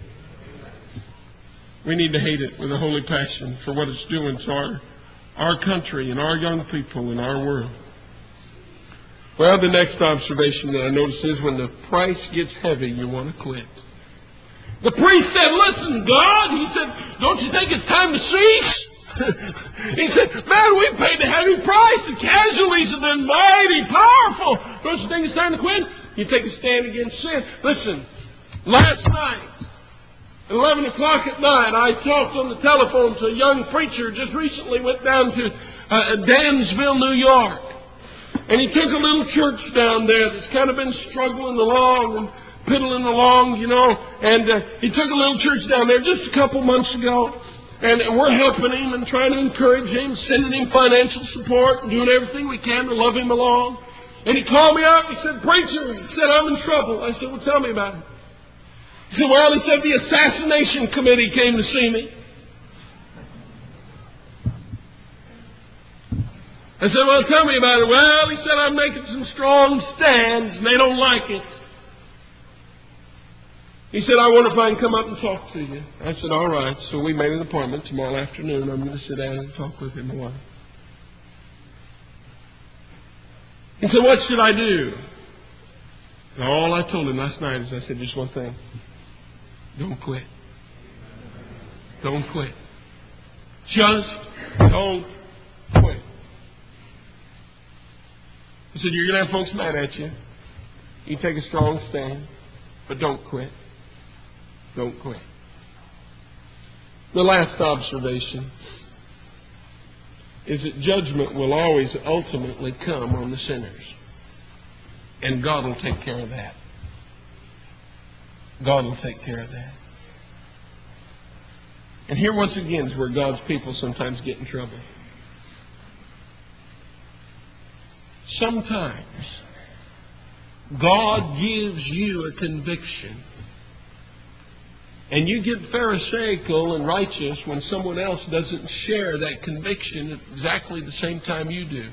We need to hate it with a holy passion for what it's doing to our country and our young people and our world. Well, the next observation that I noticed is when the price gets heavy, you want to quit. The priest said, listen, God, he said, don't you think it's time to cease? He said, man, we paid a heavy price. The casualties have been mighty powerful. Don't you think it's time to quit? You take a stand against sin. Listen, last night, at 11 o'clock at night, I talked on the telephone to a young preacher just recently went down to Dansville, New York. And he took a little church down there that's kind of been struggling along and piddling along, you know. And he took a little church down there just a couple months ago. And we're helping him and trying to encourage him, sending him financial support and doing everything we can to love him along. And he called me up and he said, preacher, he said, I'm in trouble. I said, well, tell me about it. He said, well, he said, the assassination committee came to see me. I said, well, tell me about it. Well, he said, I'm making some strong stands and they don't like it. He said, I wonder if I can come up and talk to you. I said, all right. So we made an appointment tomorrow afternoon. I'm going to sit down and talk with him a while. He said, what should I do? And all I told him last night is I said just one thing. Don't quit. Don't quit. Just don't quit. He said, you're going to have folks mad at you. You take a strong stand, but don't quit. Don't quit. The last observation is that judgment will always ultimately come on the sinners. And God will take care of that. God will take care of that. And here once again is where God's people sometimes get in trouble. Sometimes God gives you a conviction. And you get pharisaical and righteous when someone else doesn't share that conviction at exactly the same time you do.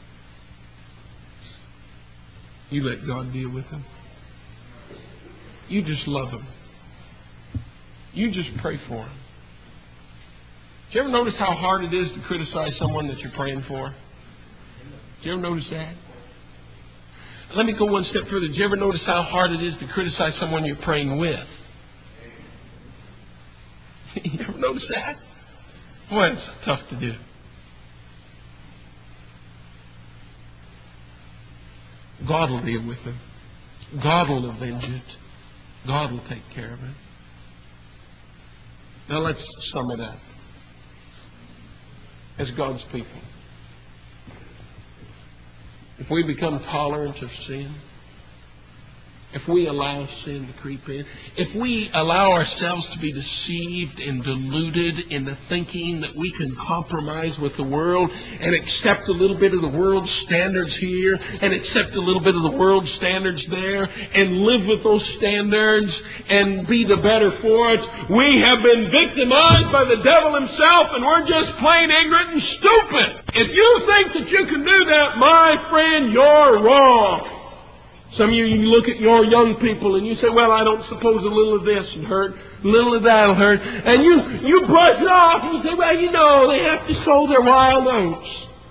You let God deal with them. You just love them. You just pray for them. Do you ever notice how hard it is to criticize someone that you're praying for? Do you ever notice that? Let me go one step further. Do you ever notice how hard it is to criticize someone you're praying with? You ever notice that? Boy, it's tough to do. God will deal with them. God will avenge it. God will take care of it. Now let's sum it up. As God's people, if we become tolerant of sin, if we allow sin to creep in, if we allow ourselves to be deceived and deluded into thinking that we can compromise with the world and accept a little bit of the world's standards here and accept a little bit of the world's standards there and live with those standards and be the better for it, we have been victimized by the devil himself and we're just plain ignorant and stupid. If you think that you can do that, my friend, you're wrong. Some of you look at your young people and you say, well, I don't suppose a little of this will hurt, a little of that will hurt. And you brush it off and you say, well, they have to sow their wild oats.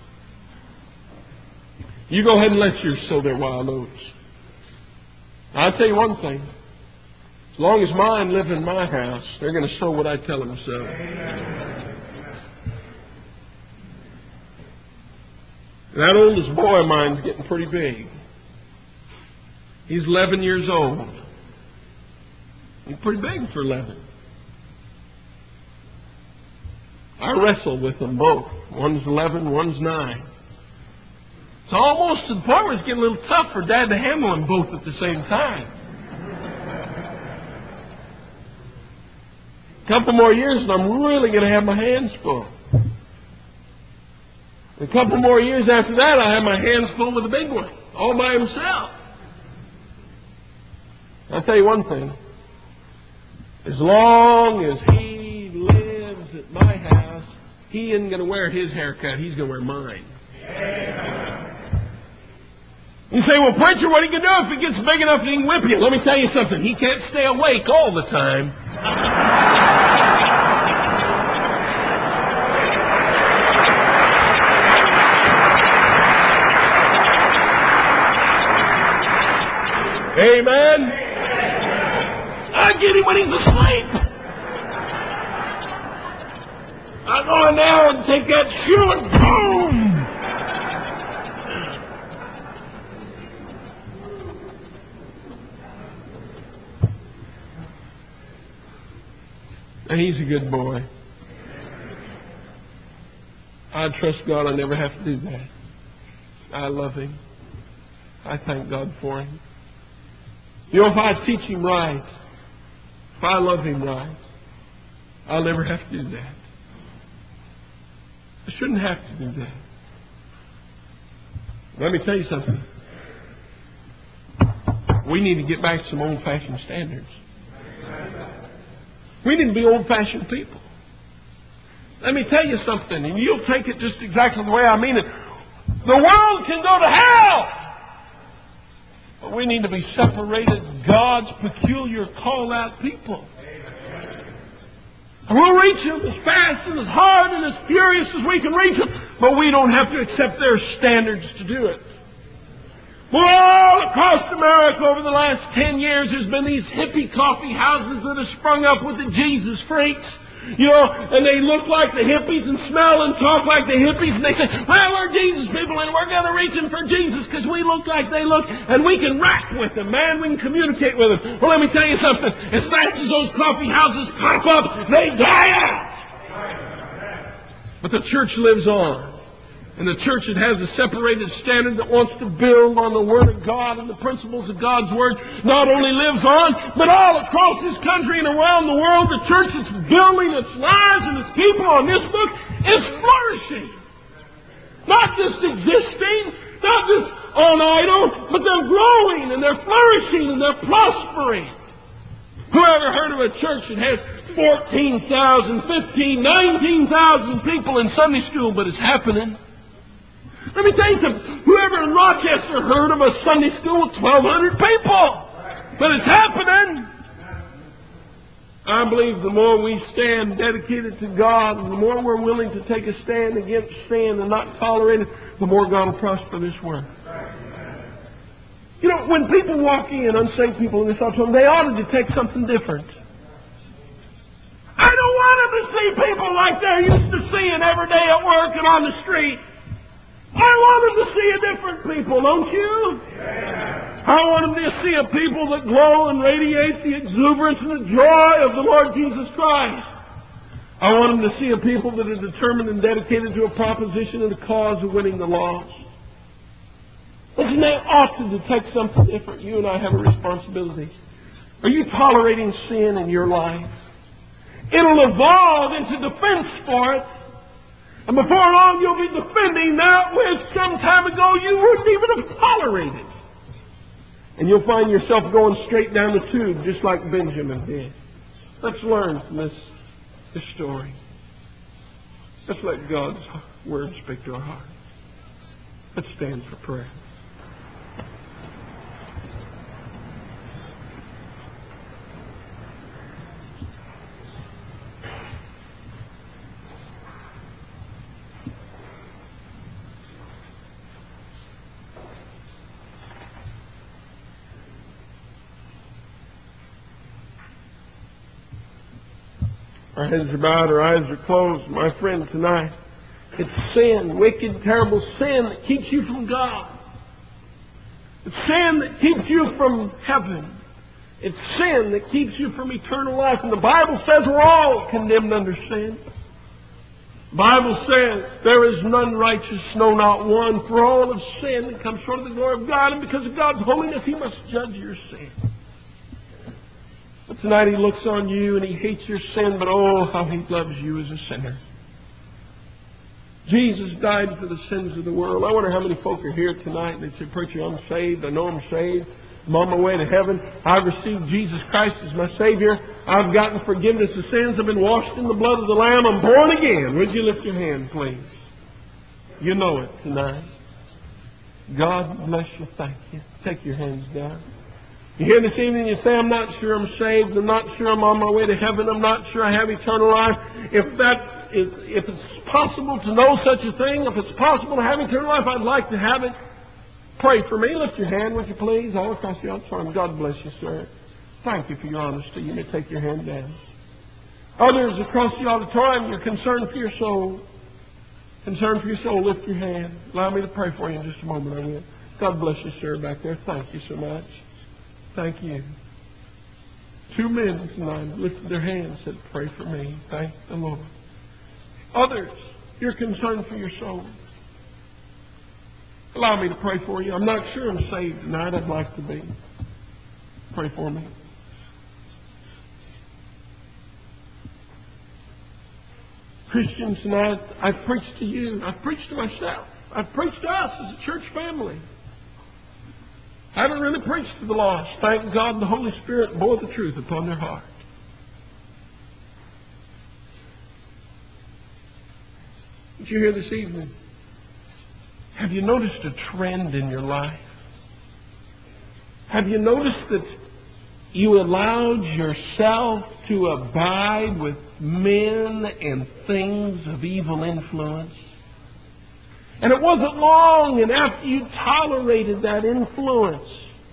You go ahead and let yours sow their wild oats. I'll tell you one thing. As long as mine live in my house, they're going to sow what I tell them to sow. That oldest boy of mine's getting pretty big. He's 11 years old. He's pretty big for 11. I wrestle with them both. One's 11, one's 9. It's almost to the point where it's getting a little tough for Dad to handle them both at the same time. A couple more years and I'm really going to have my hands full. A couple more years after that, I have my hands full with the big one, all by himself. I'll tell you one thing. As long as he lives at my house, he isn't going to wear his haircut. He's going to wear mine. You say, well, preacher, what are you going to do if it gets big enough that he can whip you? Let me tell you something. He can't stay awake all the time. Amen. I get him when he's asleep. I go in there and take that shoe and boom. And he's a good boy. I trust God I never have to do that. I love him. I thank God for him. If I teach him right, if I love him right, I'll never have to do that. I shouldn't have to do that. Let me tell you something. We need to get back to some old-fashioned standards. We need to be old-fashioned people. Let me tell you something, and you'll take it just exactly the way I mean it. The world can go to hell! But we need to be separated, God's peculiar call-out people. And we'll reach them as fast and as hard and as furious as we can reach them, but we don't have to accept their standards to do it. Well, all across America over the last 10 years, there's been these hippie coffee houses that have sprung up with the Jesus freaks. And they look like the hippies and smell and talk like the hippies. And they say, well, we're Jesus people and we're going to reach them for Jesus because we look like they look. And we can rap with them, man. We can communicate with them. Well, let me tell you something. As fast as those coffee houses pop up, they die out. But the church lives on. And the church that has a separated standard that wants to build on the Word of God and the principles of God's Word not only lives on, but all across this country and around the world, the church that's building its lives and its people on this book is flourishing. Not just existing, not just on idle, but they're growing and they're flourishing and they're prospering. Whoever heard of a church that has 14,000, 15,000, 19,000 people in Sunday school, but it's happening? Let me tell you something. Whoever in Rochester heard of a Sunday school with 1,200 people? But it's happening. I believe the more we stand dedicated to God, and the more we're willing to take a stand against sin and not tolerate it, the more God will prosper this work. When people walk in, unsaved people in this auditorium, they ought to detect something different. I don't want them to see people like they're used to seeing every day at work and on the street. I want them to see a different people, don't you? I want them to see a people that glow and radiate the exuberance and the joy of the Lord Jesus Christ. I want them to see a people that are determined and dedicated to a proposition and a cause of winning the lost. Listen, they ought to detect something different. You and I have a responsibility. Are you tolerating sin in your life? It'll evolve into defense for it. And before long, you'll be defending that which some time ago you wouldn't even have tolerated. And you'll find yourself going straight down the tube, just like Benjamin did. Let's learn from this story. Let's let God's Word speak to our hearts. Let's stand for prayer. Our heads are bowed, our eyes are closed. My friend, tonight, it's sin, wicked, terrible sin that keeps you from God. It's sin that keeps you from heaven. It's sin that keeps you from eternal life. And the Bible says we're all condemned under sin. The Bible says there is none righteous, no, not one. For all have sinned and come short of the glory of God. And because of God's holiness, He must judge your sin. But tonight He looks on you and He hates your sin, but oh, how He loves you as a sinner. Jesus died for the sins of the world. I wonder how many folk are here tonight and they say, "Preacher, I'm saved. I know I'm saved. I'm on my way to heaven. I've received Jesus Christ as my Savior. I've gotten forgiveness of sins. I've been washed in the blood of the Lamb. I'm born again." Would you lift your hand, please? You know it tonight. God bless you. Thank you. Take your hands down. You hear this evening, you say, "I'm not sure I'm saved. I'm not sure I'm on my way to heaven. I'm not sure I have eternal life." If it's possible to know such a thing, if it's possible to have eternal life, I'd like to have it. Pray for me. Lift your hand, would you please, all across the auditorium. God bless you, sir. Thank you for your honesty. You may take your hand down. Others across the auditorium, you're concerned for your soul. Concerned for your soul, lift your hand. Allow me to pray for you in just a moment, I will. God bless you, sir, back there. Thank you so much. Thank you. 2 men tonight lifted their hands and said, "Pray for me." Thank the Lord. Others, you're concerned for your soul. Allow me to pray for you. I'm not sure I'm saved tonight. I'd like to be. Pray for me. Christians tonight, I've preached to you. I've preached to myself. I've preached to us as a church family. I haven't really preached to the lost. Thank God the Holy Spirit bore the truth upon their heart. Did you hear this evening? Have you noticed a trend in your life? Have you noticed that you allowed yourself to abide with men and things of evil influence? And it wasn't long, and after you tolerated that influence,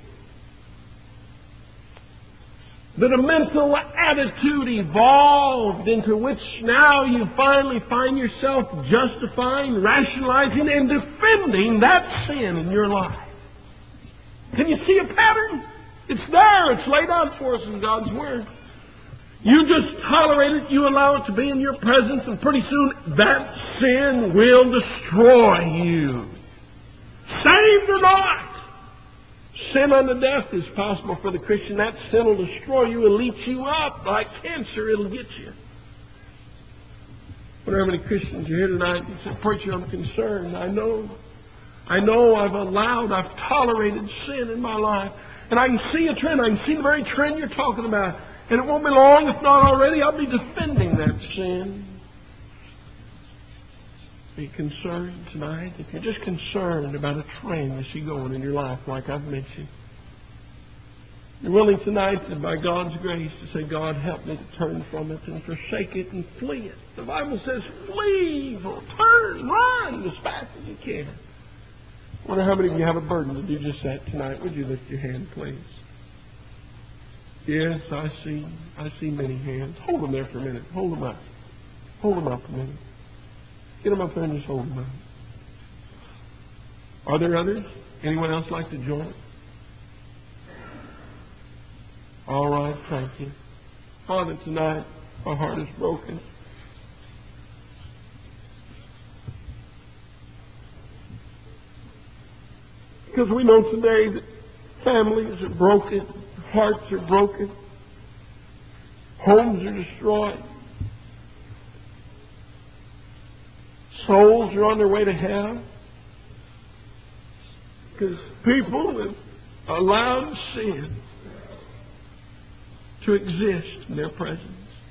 that a mental attitude evolved into which now you finally find yourself justifying, rationalizing, and defending that sin in your life. Can you see a pattern? It's there. It's laid out for us in God's Word. You just tolerate it, you allow it to be in your presence, and pretty soon that sin will destroy you. Saved or not, sin unto death is possible for the Christian. That sin will destroy you, it'll eat you up like cancer, it'll get you. Wonder how many Christians are here tonight and say, "Preacher, I'm concerned. I know I've tolerated sin in my life. And I can see a trend, I can see the very trend you're talking about. And it won't be long, if not already, I'll be defending that sin." Be concerned tonight. If you're just concerned about a trend you see going in your life, like I've mentioned, you're willing tonight, to, by God's grace, to say, "God, help me to turn from it and forsake it and flee it." The Bible says, flee, turn, run as fast as you can. I wonder how many of you have a burden to do just that tonight. Would you lift your hand, please? Yes, I see many hands. Hold them there for a minute. Hold them up. Hold them up a minute. Get them up there and just hold them up. Are there others? Anyone else like to join? All right, thank you. Father, tonight our heart is broken. Because we know today that families are broken, hearts are broken, homes are destroyed, souls are on their way to hell, because people have allowed sin to exist in their presence.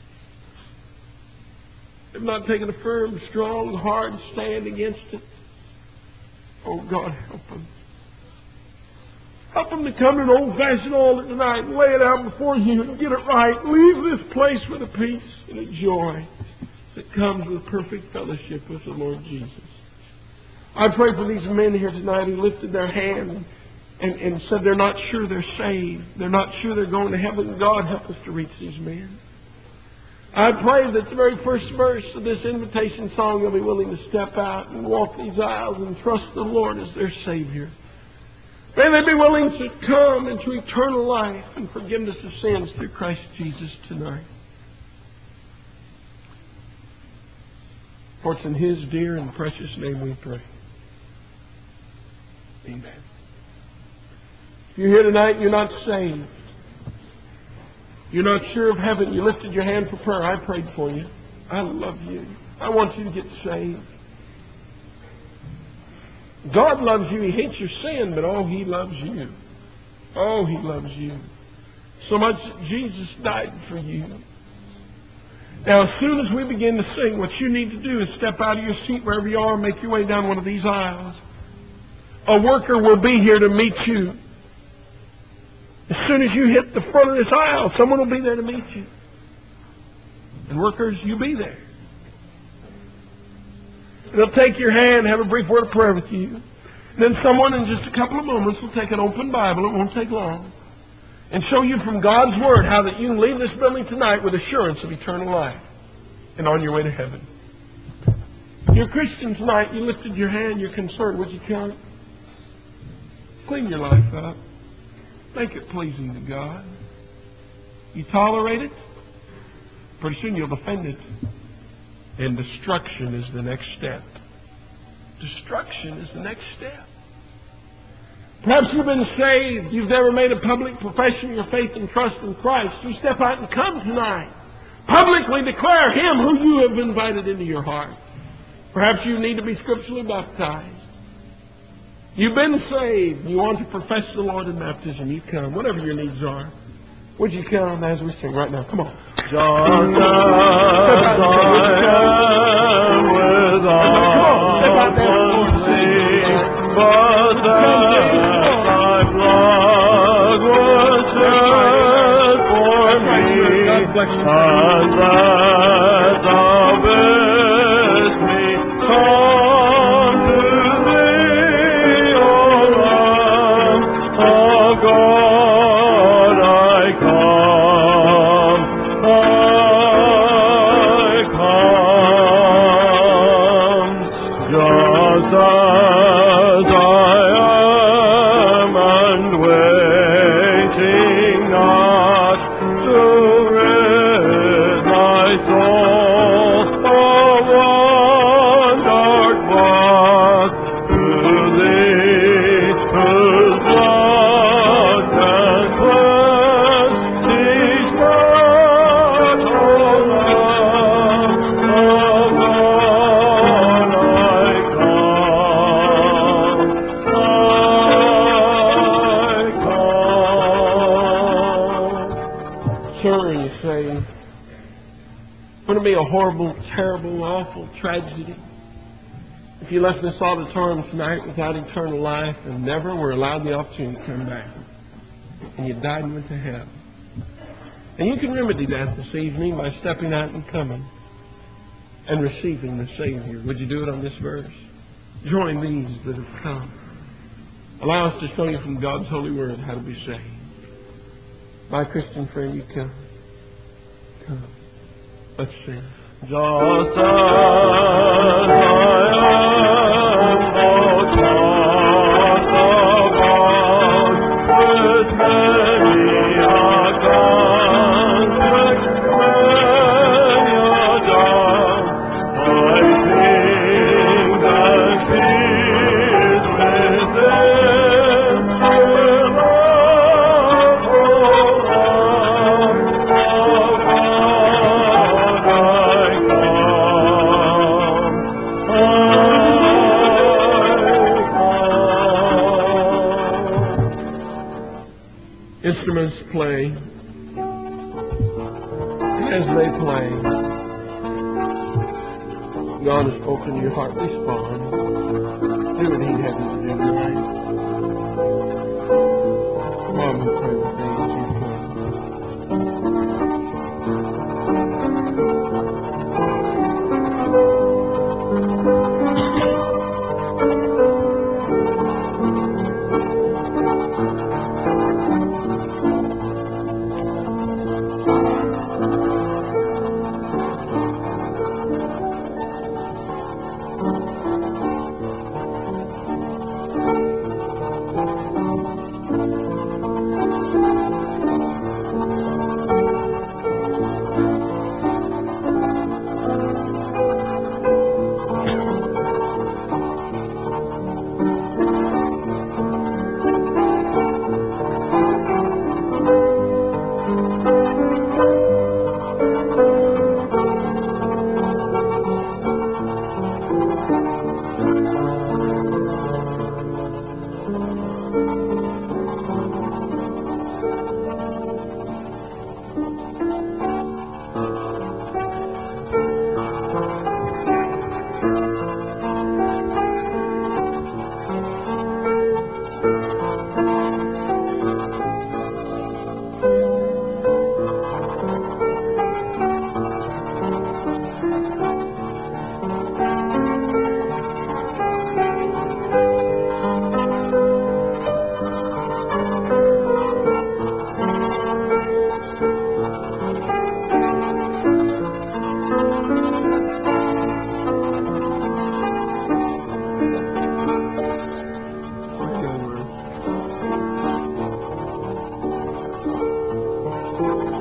They've not taken a firm, strong, hard stand against it. Oh, God, help them. Help them to come to an old-fashioned altar tonight and lay it out before you and get it right. Leave this place with a peace and a joy that comes with perfect fellowship with the Lord Jesus. I pray for these men here tonight who lifted their hand and said they're not sure they're saved. They're not sure they're going to heaven. God, help us to reach these men. I pray that the very first verse of this invitation song will be willing to step out and walk these aisles and trust the Lord as their Savior. May they be willing to come into eternal life and forgiveness of sins through Christ Jesus tonight. For it's in His dear and precious name we pray. Amen. If you're here tonight and you're not saved, you're not sure of heaven, you lifted your hand for prayer, I prayed for you. I love you. I want you to get saved. God loves you. He hates your sin, but oh, He loves you. Oh, He loves you. So much that Jesus died for you. Now, as soon as we begin to sing, what you need to do is step out of your seat wherever you are and make your way down one of these aisles. A worker will be here to meet you. As soon as you hit the front of this aisle, someone will be there to meet you. And workers, you be there. They'll take your hand, have a brief word of prayer with you. Then someone in just a couple of moments will take an open Bible, it won't take long, and show you from God's Word how that you can leave this building tonight with assurance of eternal life and on your way to heaven. You're a Christian tonight, you lifted your hand, you're concerned, would you come? Clean your life up. Make it pleasing to God. You tolerate it, pretty soon you'll offend it. And destruction is the next step. Destruction is the next step. Perhaps you've been saved. You've never made a public profession of your faith and trust in Christ. You step out and come tonight. Publicly declare Him who you have invited into your heart. Perhaps you need to be scripturally baptized. You've been saved. You want to profess the Lord in baptism. You come. Whatever your needs are. Would you come as we sing right now? Come on. Just as I am without mercy, but that thy blood was shed for me, and that thou bidst me come to thee, O Lamb of God, I come. Just as I am, and waiting not to rid my soul of one dark path, to thee whose blood can cleanse these paths, O Lamb of God, I come. Sir, you say, wouldn't it be a horrible, terrible, awful tragedy if you left this auditorium tonight without eternal life and never were allowed the opportunity to come back, and you died and went to hell? And you can remedy that this evening by stepping out and coming and receiving the Savior. Would you do it on this verse? Join these that have come. Allow us to show you from God's holy word how to be saved. My Christian friend, you come. Come. Let's sing. Just as I am, O tossed about with many a conflict, many a doubt, I think that peace within will love, O Lord, of God, I come. Instruments play. And as they play, God has spoken to your heart. Respond. Do what He'd have you to do tonight. Mom, we pray with me as you come.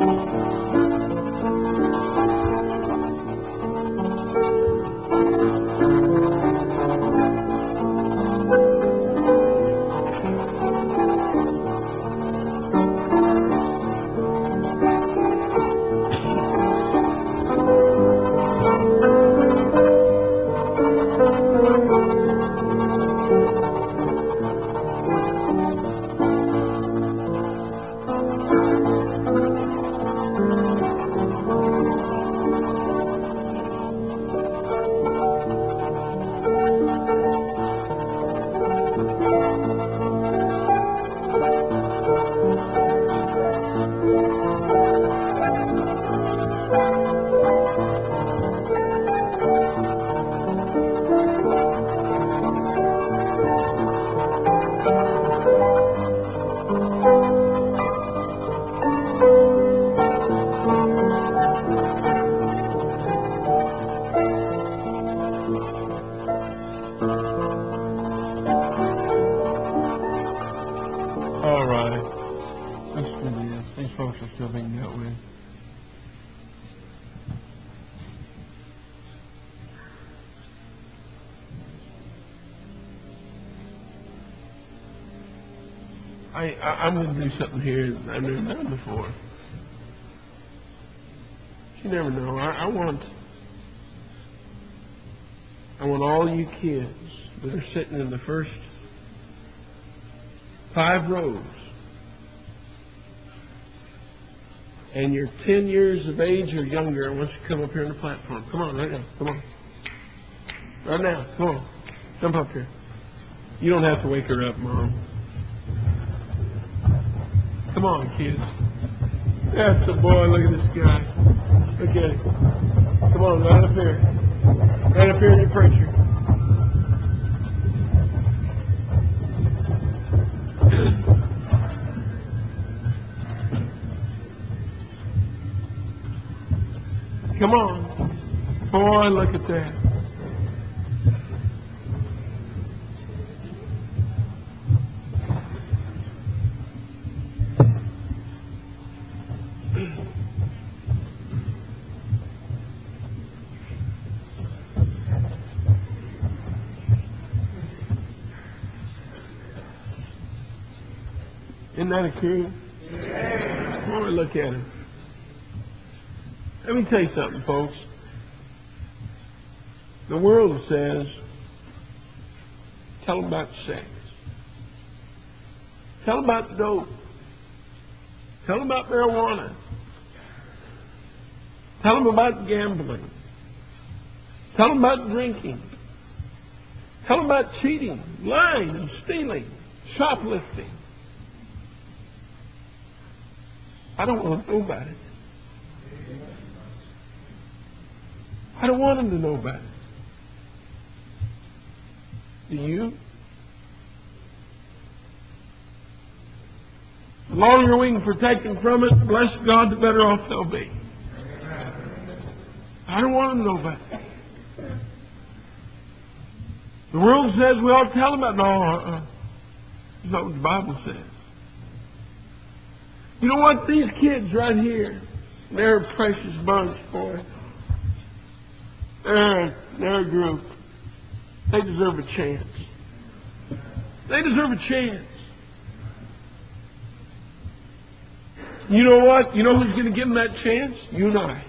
All right. Let's do this. These folks are still being dealt with. I'm going to do something here that I've never done before. You never know. I want all you kids that are sitting in the first 5 rows, and you're 10 years of age or younger, I want you to come up here on the platform. Come on, right now. Come on. Right now. Come on. Jump up here. You don't have to wake her up, Mom. Come on, kids. That's the boy. Look at this guy. Look at him. Come on, right up here. Right up here in your preacher. Come on. Boy, look at that. Isn't that a king? Boy, look at him. Let me tell you something, folks. The world says, tell them about sex. Tell them about dope. Tell them about marijuana. Tell them about gambling. Tell them about drinking. Tell them about cheating, lying, and stealing, shoplifting. I don't want to know about it. I don't want them to know about it. Do you? The longer we can protect them from it, bless God, the better off they'll be. I don't want them to know about it. The world says we ought to tell them about it. No, that's not what the Bible says. You know what? These kids right here, they're a precious bunch, boy. They're a group. They deserve a chance. They deserve a chance. You know what? You know who's going to give them that chance? You and I.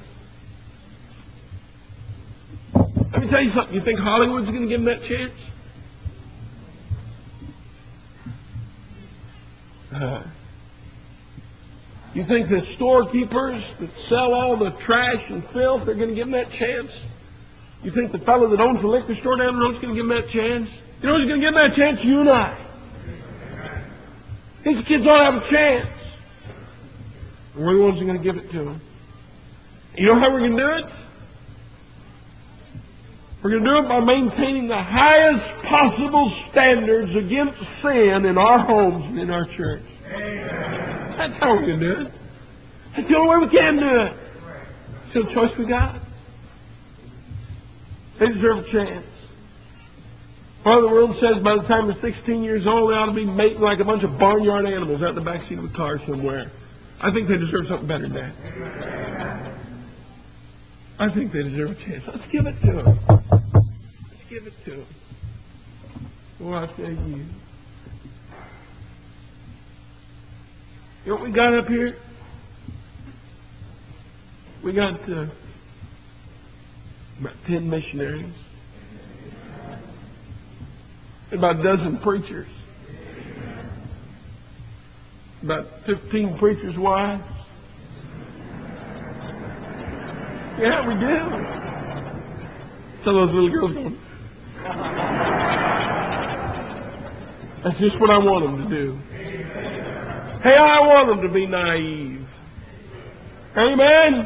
Let me tell you something. You think Hollywood's going to give them that chance? You think the storekeepers that sell all the trash and filth are going to give them that chance? You think the fellow that owns the liquor store down the road is going to give them that chance? You know who's going to give them that chance? You and I. These kids ought to have a chance. And we're the ones who are going to give it to them. You know how we're going to do it? We're going to do it by maintaining the highest possible standards against sin in our homes and in our church. That's how we're going to do it. That's the only way we can do it. It's the only choice we got. They deserve a chance. Well, the world says by the time they're 16 years old, they ought to be mating like a bunch of barnyard animals out in the backseat of a car somewhere. I think they deserve something better than that. I think they deserve a chance. Let's give it to them. Let's give it to them. Oh, I tell you. You know what we got up here? We got about 10 missionaries. About a dozen preachers. About 15 preachers' wives. Yeah, we do. Some of those little girls going, that's just what I want them to do. Hey, I want them to be naive. Amen?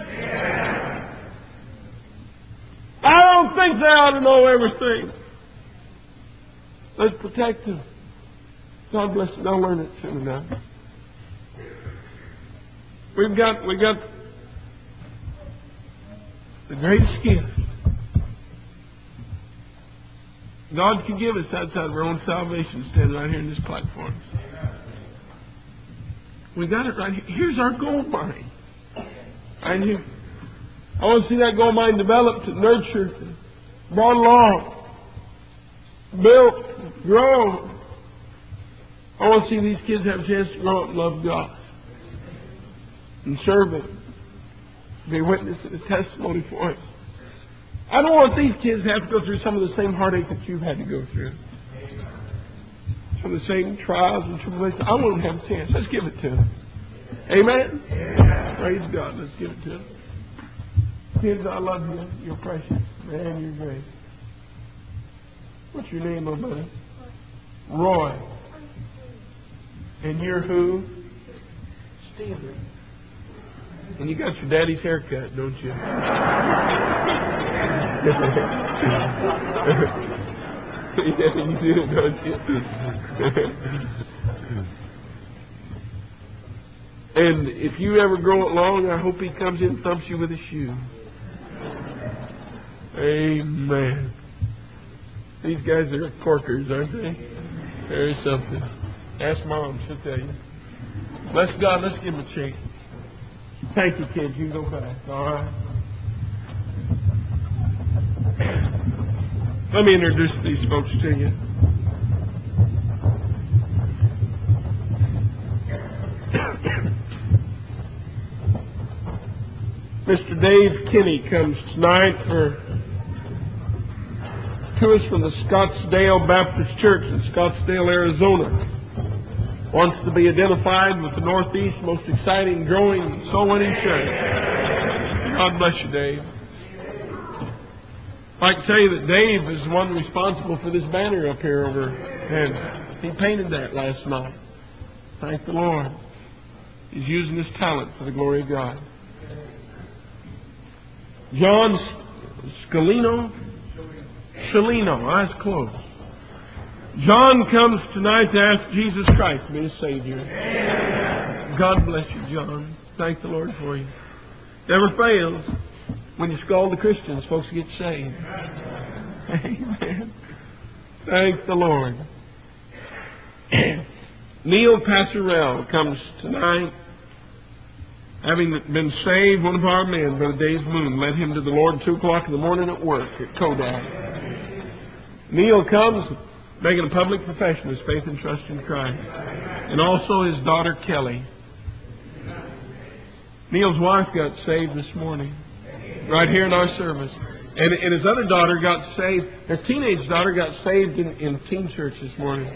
I don't think they ought to know everything. Let's protect them. God bless them. They'll learn it soon enough. We've got the greatest gift God can give us outside of our own salvation, standing right here in this platform. We got it right here. Here's our gold mine. Right here. I want to see that gold mine developed and nurtured, brought along, built, grown. I want to see these kids have a chance to grow up and love God and serve Him, be a witness and a testimony for Him. I don't want these kids to have to go through some of the same heartache that you've had to go through. Some of the same trials and tribulations. I want them to have a chance. Let's give it to them. Amen? Yeah. Praise God. Let's give it to them. Kids, I love you. You're precious. Man, you're great. What's your name, my buddy? Roy. And you're who? Stephen. And you got your daddy's haircut, don't you? Yeah, you do, don't you? And if you ever grow it long, I hope he comes in and thumps you with a shoe. Amen. These guys are corkers, aren't they? There's something. Ask Mom, she'll tell you. Bless God, let's give him a chance. Thank you, kids. You can go back. All right. Let me introduce these folks to you. Mr. Dave Kinney comes tonight to us from the Scottsdale Baptist Church in Scottsdale, Arizona. Wants to be identified with the Northeast's most exciting, growing, soul-winning church. God bless you, Dave. I'd like to tell you that Dave is the one responsible for this banner up here overhead. He painted that last night. Thank the Lord. He's using his talent for the glory of God. John Scalino. That's close. John comes tonight to ask Jesus Christ to be his Savior. God bless you, John. Thank the Lord for you. Never fails. When you scald the Christians, folks get saved. Amen. Thank the Lord. Neil Passarell comes tonight, having been saved. One of our men, Brother Dave Moon, led him to the Lord at 2 o'clock in the morning at work at Kodak. Neil comes making a public profession of his faith and trust in Christ. And also his daughter, Kelly. Neil's wife got saved this morning, right here in our service. And his other daughter got saved, their teenage daughter got saved in teen church this morning.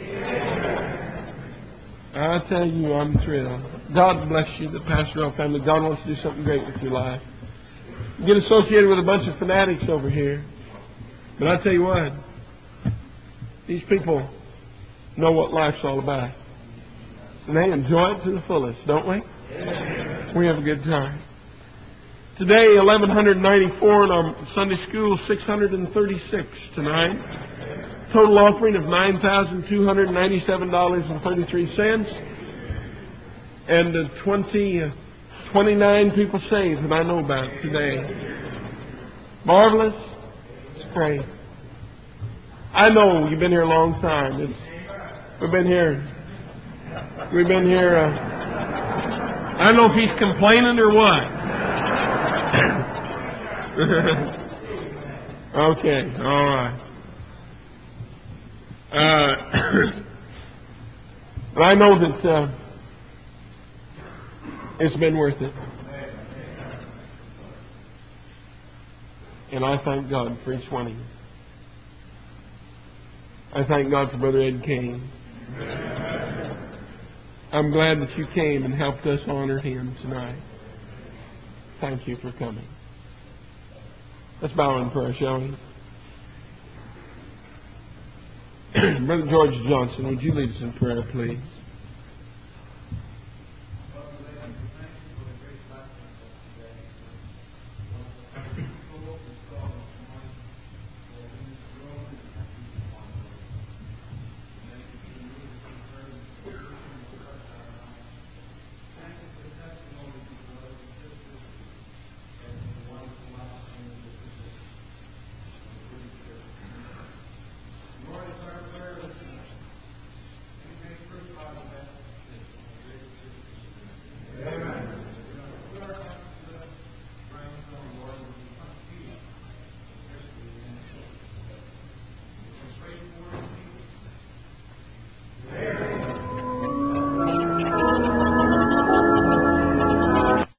I tell you, I'm thrilled. God bless you, the Pastoral family. God wants to do something great with your life. You get associated with a bunch of fanatics over here. But I tell you what, these people know what life's all about. And they enjoy it to the fullest, don't we? We have a good time. Today, 1,194 in our Sunday school, 636 tonight. Total offering of $9,297.33. And 29 people saved that I know about today. Marvelous. It's great. I know you've been here a long time. We've been here I don't know if he's complaining or what. Okay, all right. But I know that it's been worth it. And I thank God for each one of you. I thank God for Brother Ed Kane. I'm glad that you came and helped us honor him tonight. Thank you for coming. Let's bow in prayer, shall we? Brother George Johnson, would you lead us in prayer, please?